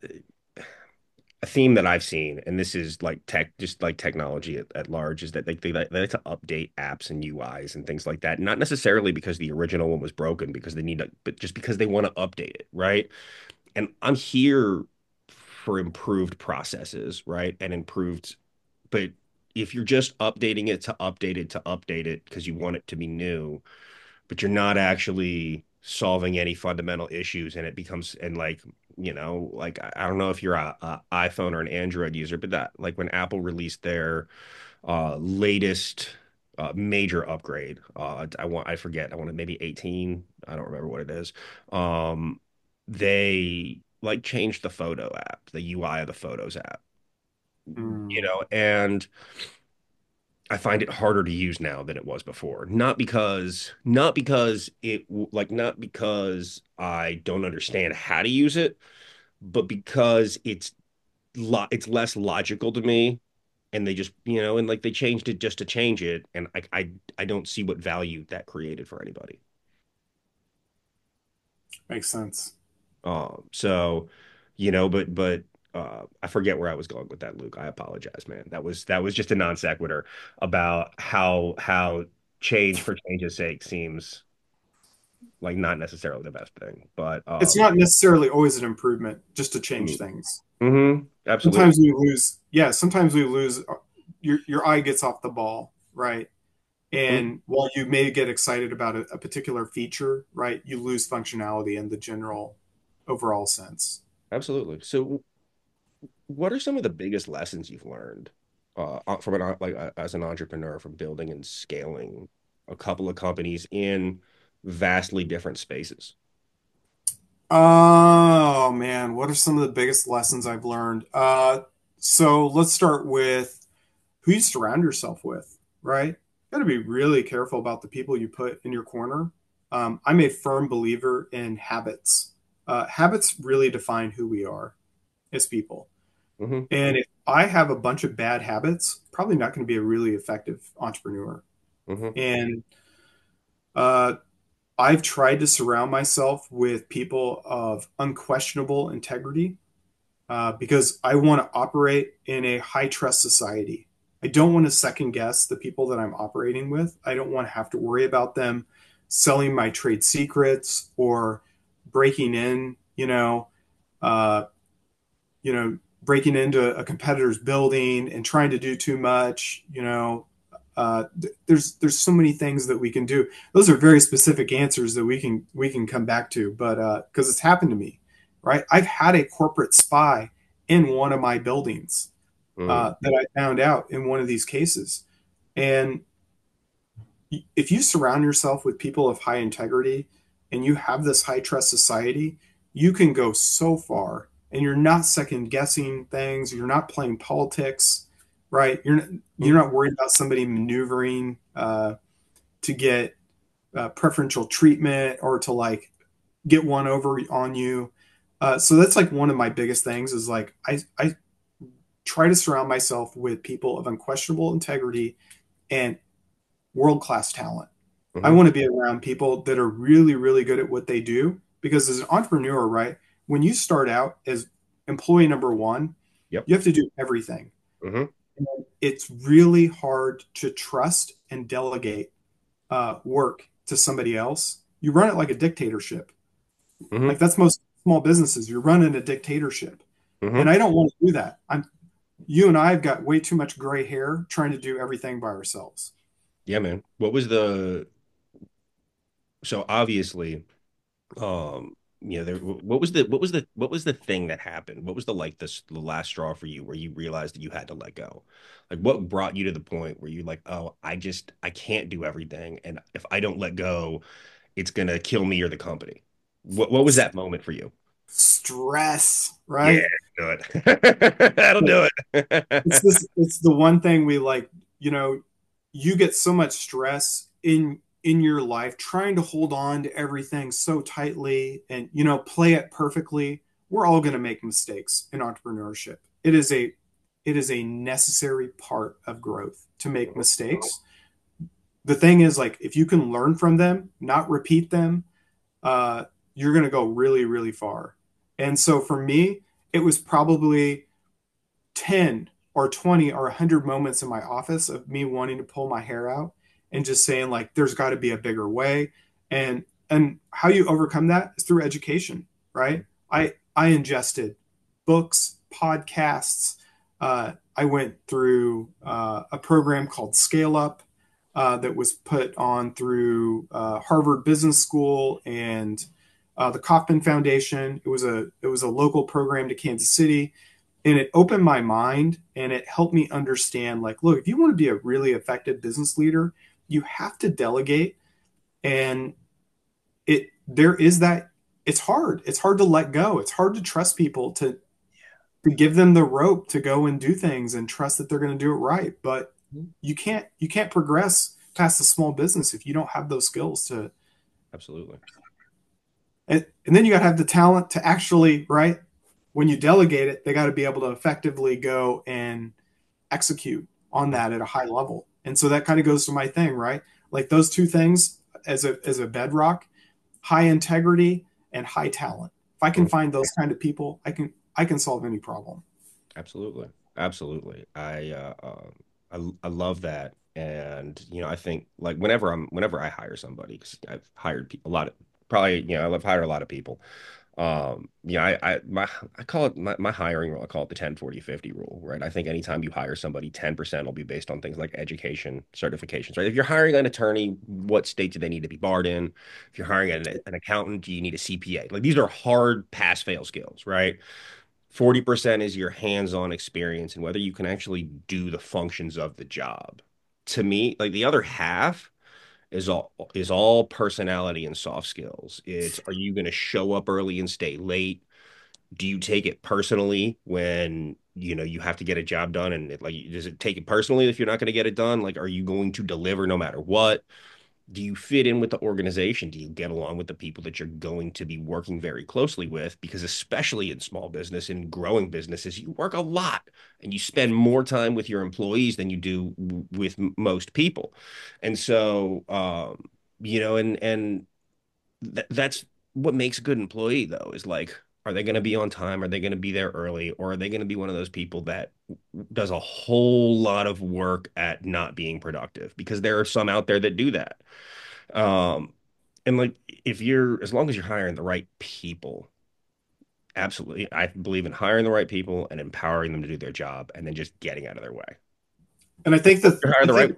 S1: a theme that I've seen, and this is like tech, just like technology at, at large, is that they, they, they like to update apps and U Is and things like that. Not necessarily because the original one was broken, because they need to, but just because they want to update it, right? And I'm here for improved processes, right? And improved, but if you're just updating it to update it to update it because you want it to be new, but you're not actually solving any fundamental issues, and it becomes, and like, you know, like I I don't know if you're a, a iPhone or an Android user, but that, like, when Apple released their uh latest uh major upgrade, uh I want I forget, I want to maybe eighteen, I don't remember what it is. Um they like changed the photo app, the U I of the Photos app, you
S2: Mm,
S1: know, and I find it harder to use now than it was before. Not because, not because it, like, not because I don't understand how to use it, but because it's lo it's less logical to me. And they just, you know, and like they changed it just to change it. And I, I, I don't see what value that created for anybody.
S2: makes sense.
S1: Um, so, you know, but, but, uh, I forget where I was going with that, Luke. I apologize, man. That was, that was just a non sequitur about how, how change for change's sake seems like not necessarily the best thing. But
S2: It's
S1: um,
S2: not necessarily always an improvement just to change things.
S1: mm-hmm, absolutely.
S2: Sometimes we lose, yeah, sometimes we lose uh, your your eye gets off the ball, right?
S1: Mhm,
S2: And while you may get excited about a, a particular feature, right, you lose functionality in the general overall sense.
S1: absolutely. So, what are some of the biggest lessons you've learned uh, uh, from an like uh, as an entrepreneur from building and scaling a couple of companies in vastly different spaces?
S2: Oh man, what are some of the biggest lessons I've learned? Uh, so let's start with who you surround yourself with, right? You got to be really careful about the people you put in your corner. Um, I'm a firm believer in habits. Uh, habits really define who we are as people.
S1: Hmm.
S2: And if I have a bunch of bad habits, probably not going to be a really effective entrepreneur.
S1: Hmm.
S2: And uh, I've tried to surround myself with people of unquestionable integrity uh, because I want to operate in a high trust society. I don't want to second guess the people that I'm operating with. I don't want to have to worry about them selling my trade secrets or breaking in, you know, uh, you know, breaking into a competitor's building and trying to do too much, you know. Uh, th- there's there's so many things that we can do. Those are very specific answers that we can we can come back to, but because uh, it's happened to me, right? I've had a corporate spy in one of my buildings
S1: Mm.
S2: uh, that I found out in one of these cases, and if you surround yourself with people of high integrity and you have this high trust society, you can go so far and you're not second guessing things. You're not playing politics, right? You're not, you're
S1: Hmm.
S2: not worried about somebody maneuvering uh, to get uh, preferential treatment or to like get one over on you. Uh, so that's like one of my biggest things is like I, I try to surround myself with people of unquestionable integrity and world class talent. I
S1: Hmm.
S2: want to be around people that are really, really good at what they do because as an entrepreneur, right, when you start out as employee number one,
S1: Yep.
S2: you have to do everything.
S1: Hmm.
S2: It's really hard to trust and delegate uh, work to somebody else. You run it like a dictatorship. Like
S1: Hmm.
S2: that's most small businesses. You're running a dictatorship. And
S1: Hmm.
S2: I don't want to do that. I'm You and I have got way too much gray hair trying to do everything by ourselves.
S1: Yeah, man. What was the so obviously, um, you know, there, what was the what was the what was the thing that happened? What was the like this the last straw for you where you realized that you had to let go? Like what brought you to the point where you're like, oh, I just I can't do everything, and if I don't let go, it's gonna kill me or the company. What what was that moment for you?
S2: Stress,
S1: Yeah,
S2: right?
S1: do it. That'll do
S2: It's
S1: it.
S2: this it's the one thing we like, you know, you get so much stress in in your life trying to hold on to everything so tightly and you know play it perfectly. We're all going to make mistakes in entrepreneurship. It is a it is a necessary part of growth to make mistakes. The thing is like if you can learn from them, not repeat them, uh, you're going to go really really far. And so for me, it was probably ten or twenty or one hundred moments in my office of me wanting to pull my hair out and just saying like there's got to be a bigger way. And and how you overcome that is through education, right? I i ingested books, podcasts. uh, I went through uh, a program called Scale Up, uh, that was put on through uh, Harvard Business School and uh, the Kauffman Foundation. It was a it was a local program to Kansas City, and it opened my mind and it helped me understand like look, if you want to be a really effective business leader, you have to delegate. And it there is that it's hard it's hard to let go. It's hard to trust people, to to give them the rope to go and do things and trust that they're going to do it right. But you can't you can't progress past a small business if you don't have those skills to.
S1: Absolutely.
S2: And, and then you got to have the talent to actually, right, when you delegate it, they got to be able to effectively go and execute on that at a high level. And so that kind of goes to my thing, right? Like those two things as a as a bedrock, high integrity and high talent. If I can
S1: Mhm.
S2: find those kind of people, I can I can solve any problem.
S1: Absolutely. Absolutely. I uh um I I love that. And you know, I think like whenever I'm whenever I hire somebody, because I've hired pe- a lot of probably, you know, I've hired a lot of people. Um, you know, I I my I call it my, my hiring rule, I call it the ten forty fifty rule, right? I think anytime you hire somebody, ten percent will be based on things like education, certifications, right? If you're hiring an attorney, what state do they need to be barred in? If you're hiring an, an accountant, do you need a C P A? Like these are hard pass fail skills, right? forty percent is your hands-on experience and whether you can actually do the functions of the job. To me, like the other half is all is all personality and soft skills. It's are you going to show up early and stay late? Do you take it personally when you know you have to get a job done and it, like does it take it personally if you're not going to get it done? Like are you going to deliver no matter what? Do you fit in with the organization? Do you get along with the people that you're going to be working very closely with? Because especially in small business and growing businesses, you work a lot and you spend more time with your employees than you do with most people. And so, um, you know, and and th that's what makes a good employee, though, is like, are they going to be on time? Are they going to be there early? Or are they going to be one of those people that does a whole lot of work at not being productive? Because there are some out there that do that. Um, and like if you're as long as you're hiring the right people, absolutely. I believe in hiring the right people and empowering them to do their job and then just getting out of their way.
S2: And I think the
S1: You're hiring
S2: I
S1: the right
S2: think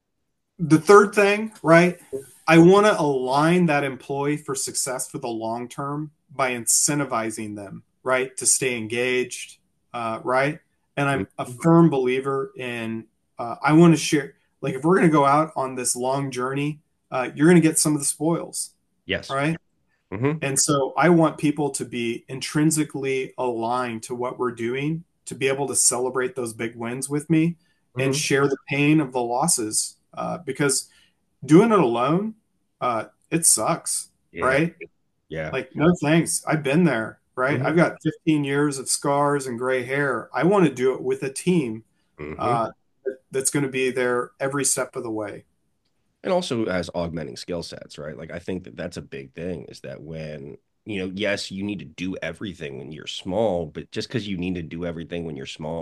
S2: the third thing, right? I want to align that employee for success for the long term by incentivizing them, right, to stay engaged, uh, right? And I'm a firm believer in. Uh, I want to share. Like, if we're going to go out on this long journey, uh, you're going to get some of the spoils,
S1: yes.
S2: right?
S1: Hmm.
S2: And so I want people to be intrinsically aligned to what we're doing, to be able to celebrate those big wins with me and
S1: Hmm.
S2: share the pain of the losses. Uh, because doing it alone, uh, it sucks,
S1: Yeah.
S2: right?
S1: Yeah.
S2: Like, no thanks. I've been there, right? I've
S1: Hmm.
S2: got fifteen years of scars and gray hair. I want to do it with a team
S1: Hmm.
S2: uh, that's going to be there every step of the way.
S1: And also as augmenting skill sets, right? Like I think that that's a big thing is that when, you know, yes, you need to do everything when you're small, but just because you need to do everything when you're small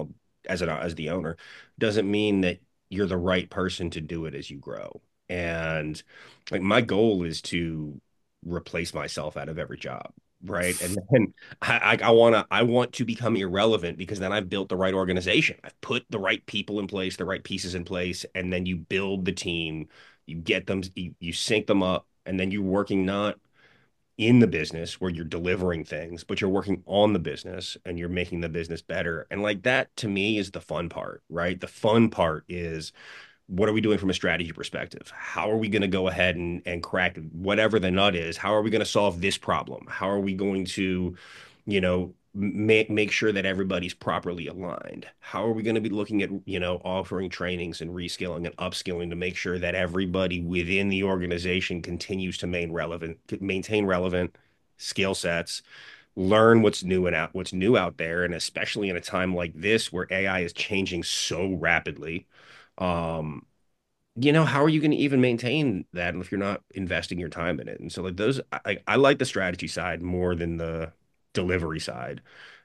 S1: as an as the owner doesn't mean that you're the right person to do it as you grow. And like my goal is to replace myself out of every job, right? And then I I, I want to I want to become irrelevant because then I've built the right organization. I've put the right people in place, the right pieces in place, and then you build the team, you get them, you, you sync them up, and then you're working not in the business where you're delivering things, but you're working on the business and you're making the business better. And like that to me is the fun part, right? The fun part is what are we doing from a strategy perspective? How are we going to go ahead and, and crack whatever the nut is? How are we going to solve this problem? How are we going to, you know, make make sure that everybody's properly aligned? How are we going to be looking at, you know, offering trainings and reskilling and upskilling to make sure that everybody within the organization continues to maintain relevant, maintain relevant skill sets, learn what's new and out what's new out there, and especially in a time like this where A I is changing so rapidly. Um, you know, how are you going to even maintain that if you're not investing your time in it? And so, like those, I, I like the strategy side more than the delivery side.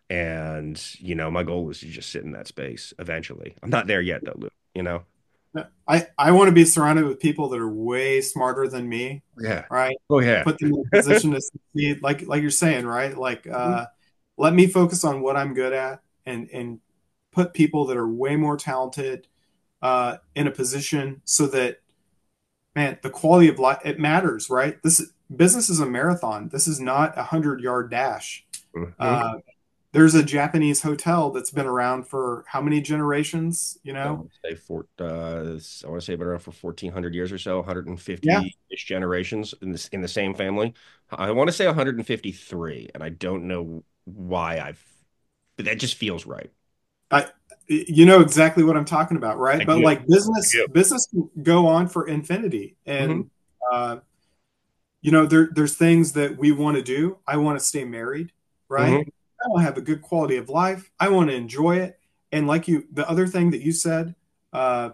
S1: And you know, my goal is to just sit in that space eventually. I'm not there yet, though, Lou. You know,
S2: I, I want to be surrounded with people that are way smarter than me,
S1: yeah.
S2: right?
S1: Oh yeah.
S2: Put them in a position to succeed, like like you're saying, right? Like, uh, let me focus on what I'm good at, and and put people that are way more talented uh, in a position so that, man, the quality of life, it matters, right? This business is a marathon. This is not a hundred yard dash.
S1: Mhm.
S2: Uh, there's a Japanese hotel that's been around for how many generations? You
S1: I
S2: know?
S1: want to say for uh, I want to say been around for fourteen hundred years or so,
S2: Yeah.
S1: one hundred fifty-ish generations in this in the same family. I want to say one hundred fifty-three, and I don't know why I've, but that just feels right.
S2: I, you know exactly what I'm talking about,
S1: I
S2: right? But
S1: do.
S2: like
S1: I
S2: business,
S1: do.
S2: business can go on for infinity,
S1: Hmm.
S2: and uh, you know, there there's things that we want to do. I want to stay married, right?
S1: Hmm.
S2: I want to have a good quality of life. I want to enjoy it. And like you, the other thing that you said, uh,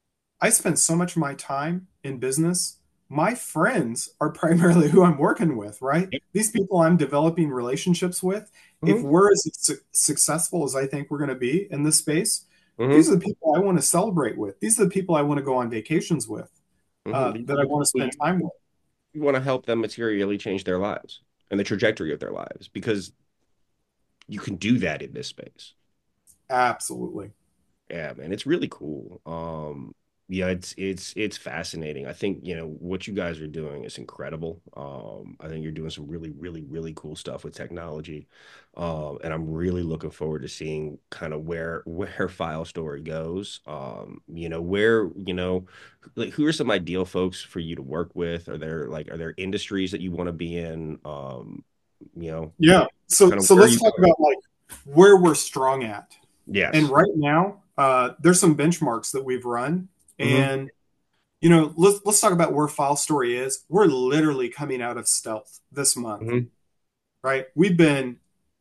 S2: I spend so much of my time in business. My friends are primarily who I'm working with, right? These people I'm developing relationships with. If
S1: Hmm.
S2: we're as su- successful as I think we're going to be in this space, these
S1: Hmm.
S2: are the people I want to celebrate with. These are the people I want to go on vacations with,
S1: Hmm.
S2: uh,
S1: These
S2: that
S1: are
S2: I
S1: the
S2: want
S1: people
S2: to spend
S1: you,
S2: time with.
S1: you want to help them materially change their lives and the trajectory of their lives because you can do that in this space.
S2: Absolutely.
S1: Yeah, man, it's really cool. Um, yeah, it's it's it's fascinating. I think, you know, what you guys are doing is incredible. Um, I think you're doing some really, really, really cool stuff with technology. Um, and I'm really looking forward to seeing kind of where where File Story goes. Um, you know, where, you know, like who are some ideal folks for you to work with? Are there like are there industries that you want to be in? Um, you know,
S2: Yeah. So
S1: kind of
S2: so
S1: where are
S2: let's
S1: you
S2: talk
S1: going?
S2: about like where we're strong at. And
S1: Yes.
S2: right now, uh, there's some benchmarks that we've run.
S1: Hmm.
S2: And you know, let's let's talk about where File Story is. We're literally coming out of stealth this month,
S1: Hmm.
S2: right? We've been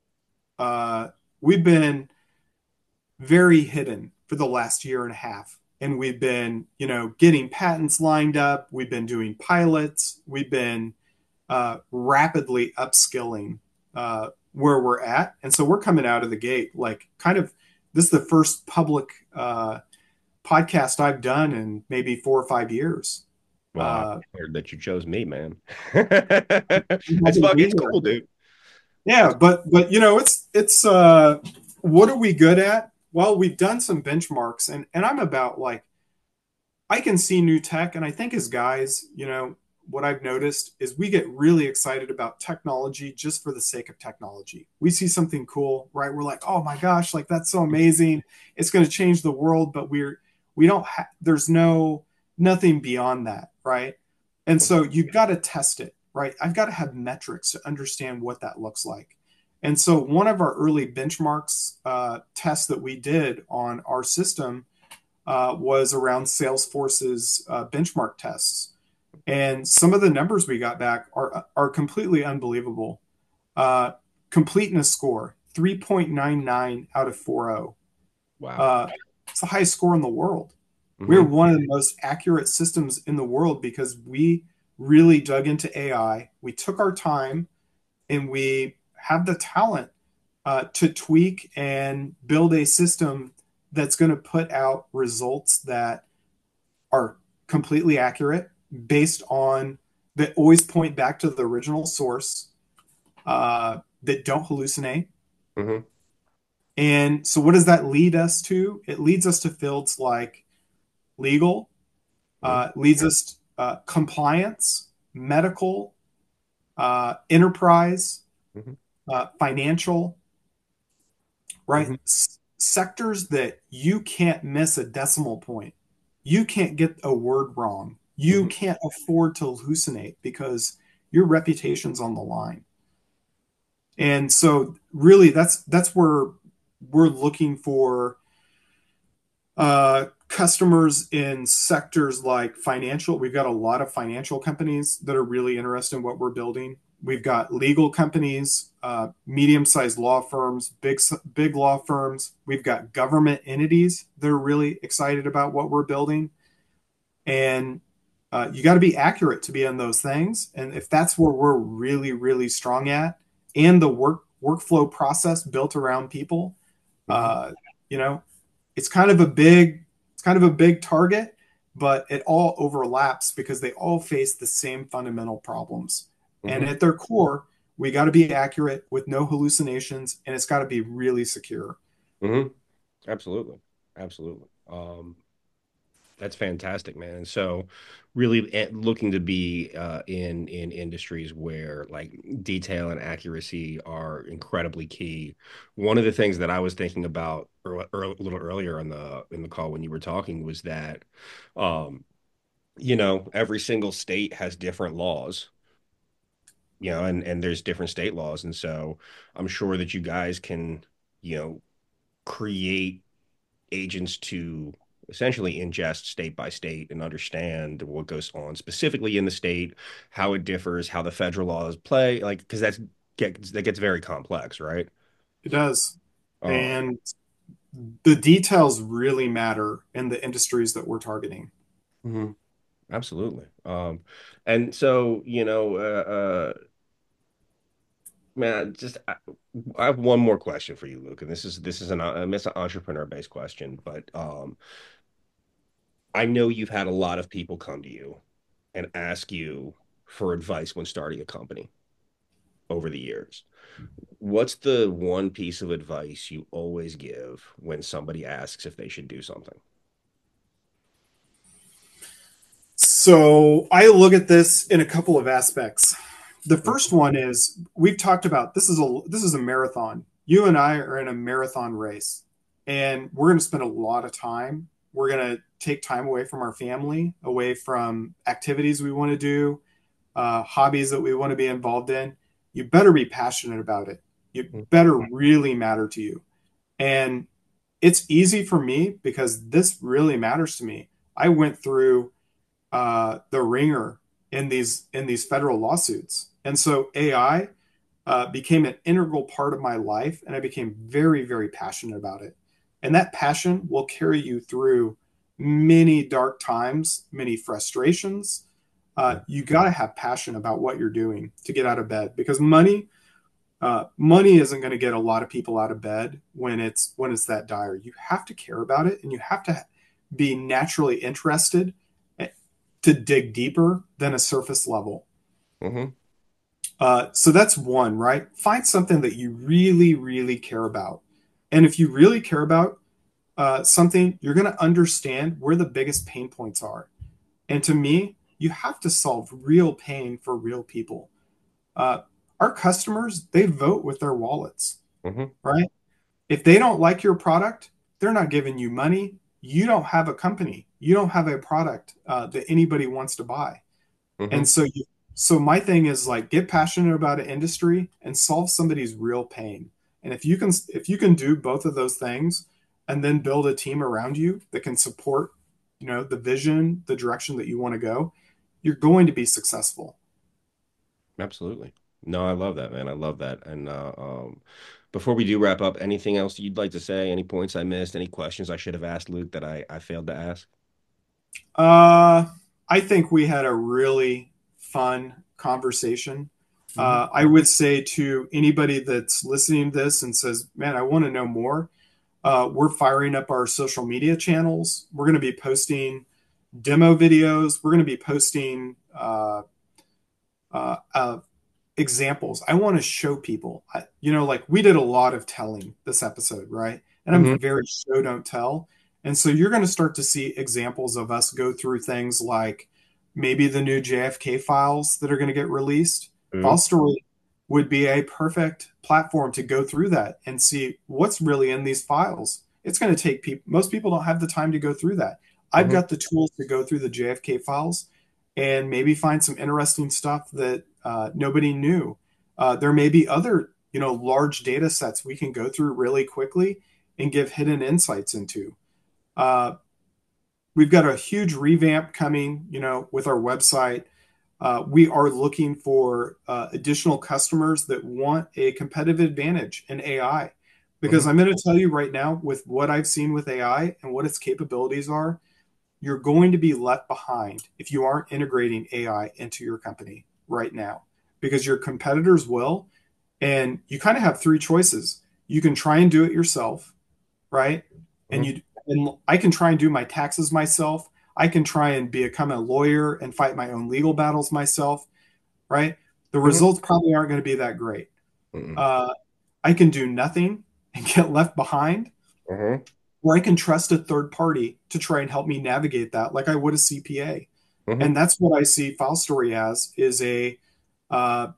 S2: uh, we've been very hidden for the last year and a half, and we've been, you know, getting patents lined up. We've been doing pilots. We've been uh, rapidly upskilling uh, where we're at, and so we're coming out of the gate like kind of. This is the first public uh, podcast I've done in maybe four or five years.
S1: Well, I'm
S2: Uh,
S1: honored that you chose me, man.
S2: I'm
S1: It's
S2: happy to
S1: fuck,
S2: be
S1: it's
S2: here.
S1: cool, dude.
S2: Yeah,
S1: It's
S2: but but you know, it's it's uh what are we good at? Well, we've done some benchmarks, and and I'm about like I can see new tech, and I think as guys, you know, what I've noticed is we get really excited about technology just for the sake of technology. We see something cool, right? We're like, "Oh my gosh, like that's so amazing. It's going to change the world," but we're we don't ha- there's no nothing beyond that, right? And so you've got to test it, right? I've got to have metrics to understand what that looks like. And so one of our early benchmarks uh, tests that we did on our system uh, was around Salesforce's uh, benchmark tests. And some of the numbers we got back are, are completely unbelievable. Uh, completeness score, three point nine nine out of four point oh.
S1: wow.
S2: Uh, it's the highest score in the world. We're
S1: Hmm.
S2: one of the most accurate systems in the world because we really dug into A I. We took our time and we have the talent uh, to tweak and build a system that's going to put out results that are completely accurate based on that always point back to the original source, uh, that don't hallucinate.
S1: Hmm.
S2: And so, what does that lead us to? It leads us to fields like legal,
S1: Hmm.
S2: uh, leads us uh, compliance, medical, uh, enterprise,
S1: Hmm.
S2: uh, financial, right?
S1: Hmm.
S2: S- sectors that you can't miss a decimal point. You can't get a word wrong. You
S1: Hmm.
S2: can't afford to hallucinate because your reputation's on the line. And so really that's that's where we're looking for uh, customers in sectors like financial. We've got a lot of financial companies that are really interested in what we're building. We've got legal companies, uh, medium-sized law firms, big big law firms. We've got government entities that are really excited about what we're building, and uh, you got to be accurate to be in those things. And if that's where we're really really strong at, and the work workflow process built around people,
S1: Hmm.
S2: uh, you know, it's kind of a big it's kind of a big target, but it all overlaps because they all face the same fundamental problems. And
S1: Hmm.
S2: at their core, we got to be accurate with no hallucinations, and it's got to be really secure.
S1: Hmm. Absolutely. Absolutely. Um, That's fantastic, man. And so, really eh, looking to be uh, in in industries where like detail and accuracy are incredibly key. One of the things that I was thinking about ear ear- a little earlier in the in the call when you were talking was that, um, you know, every single state has different laws, you know, and and there's different state laws, and so I'm sure that you guys can, you know, create agents to essentially ingest state by state and understand what goes on specifically in the state, how it differs, how the federal laws play, like because that's gets that gets very complex, right?
S2: It does.
S1: Um,
S2: And the details really matter in the industries that we're targeting.
S1: mhm, absolutely. Um, and so, you know, uh, uh, man, just I, I have one more question for you, Luke, and this is this is an uh, it's an entrepreneur based question, but um, I know you've had a lot of people come to you and ask you for advice when starting a company over the years. What's the one piece of advice you always give when somebody asks if they should do something?
S2: So I look at this in a couple of aspects. The first
S1: Mhm.
S2: one is we've talked about this is a this is a marathon. You and I are in a marathon race, and we're going to spend a lot of time. We're going to take time away from our family, away from activities we want to do, uh, hobbies that we want to be involved in. You better be passionate about it. You better really matter to you. And it's easy for me because this really matters to me. I went through uh, the ringer in these in these federal lawsuits, and so A I uh, became an integral part of my life, and I became very very passionate about it. And that passion will carry you through many dark times, many frustrations. Uh, you got to have passion about what you're doing to get out of bed because money uh, money isn't going to get a lot of people out of bed when it's when it's that dire. You have to care about it, and you have to be naturally interested eh, to dig deeper than a surface level.
S1: Mm-hmm.
S2: Uh, so that's one, right? Find something that you really, really care about, and if you really care about uh, something, you're going to understand where the biggest pain points are. And to me, you have to solve real pain for real people. Uh, our customers, they vote with their wallets,
S1: Mm-hmm.
S2: right? If they don't like your product, they're not giving you money. You don't have a company. You don't have a product uh, that anybody wants to buy. And
S1: Mm-hmm.
S2: so you, so my thing is like get passionate about an industry and solve somebody's real pain. And if you can if you can do both of those things and then build a team around you that can support, you know, the vision, the direction that you want to go, you're going to be successful.
S1: Absolutely. No, I love that, man. I love that. And uh, um, before we do wrap up, anything else you'd like to say? Any points I missed? Any questions I should have asked Luke that I, I failed to ask?
S2: Uh, I think we had a really fun conversation.
S1: Hmm.
S2: Uh, I would say to anybody that's listening to this and says, "Man, I want to know more," Uh, we're firing up our social media channels. We're going to be posting demo videos. We're going to be posting uh, uh, uh, examples. I want to show people, I, you know, like we did a lot of telling this episode, right? And I'm
S1: Hmm.
S2: very show don't tell. And so you're going to start to see examples of us go through things like maybe the new J F K files that are going to get released. File
S1: Hmm.
S2: Story would be a perfect platform to go through that and see what's really in these files. It's going to take people, most people don't have the time to go through that. I've
S1: Hmm.
S2: got the tools to go through the J F K files and maybe find some interesting stuff that uh, nobody knew. Uh, there may be other, you know, large data sets we can go through really quickly and give hidden insights into. Uh, we've got a huge revamp coming, you know, with our website. Uh, we are looking for uh, additional customers that want a competitive advantage in A I. Because
S1: Hmm.
S2: I'm going to tell you right now, with what I've seen with A I and what its capabilities are, you're going to be left behind if you aren't integrating A I into your company right now because your competitors will. And you kind of have three choices. You can try and do it yourself, right? And
S1: Hmm.
S2: you and I can try and do my taxes myself. I can try and become a lawyer and fight my own legal battles myself, right? The
S1: Hmm.
S2: results probably aren't going to be that great.
S1: Hmm.
S2: Uh, I can do nothing and get left behind,
S1: Hmm.
S2: or I can trust a third party to try and help me navigate that, like I would a C P A.
S1: Hmm.
S2: And that's what I see File Story as is a uh,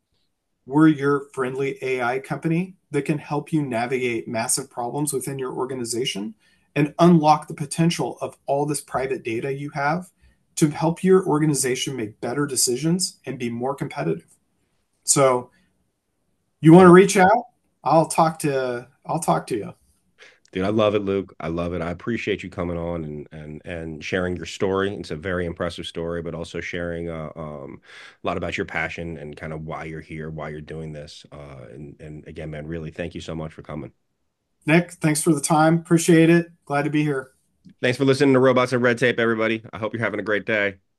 S2: we're your friendly A I company that can help you navigate massive problems within your organization and unlock the potential of all this private data you have to help your organization make better decisions and be more competitive. So, you want to reach out? I'll talk to I'll talk to you.
S1: Dude, I love it, Luke. I love it. I appreciate you coming on and and and sharing your story. It's a very impressive story, but also sharing uh, um, a lot about your passion and kind of why you're here, why you're doing this. Uh, and and again, man, really thank you so much for coming.
S2: Nick, thanks for the time. Appreciate it. Glad to be here.
S1: Thanks for listening to Robots and Red Tape, everybody. I hope you're having a great day.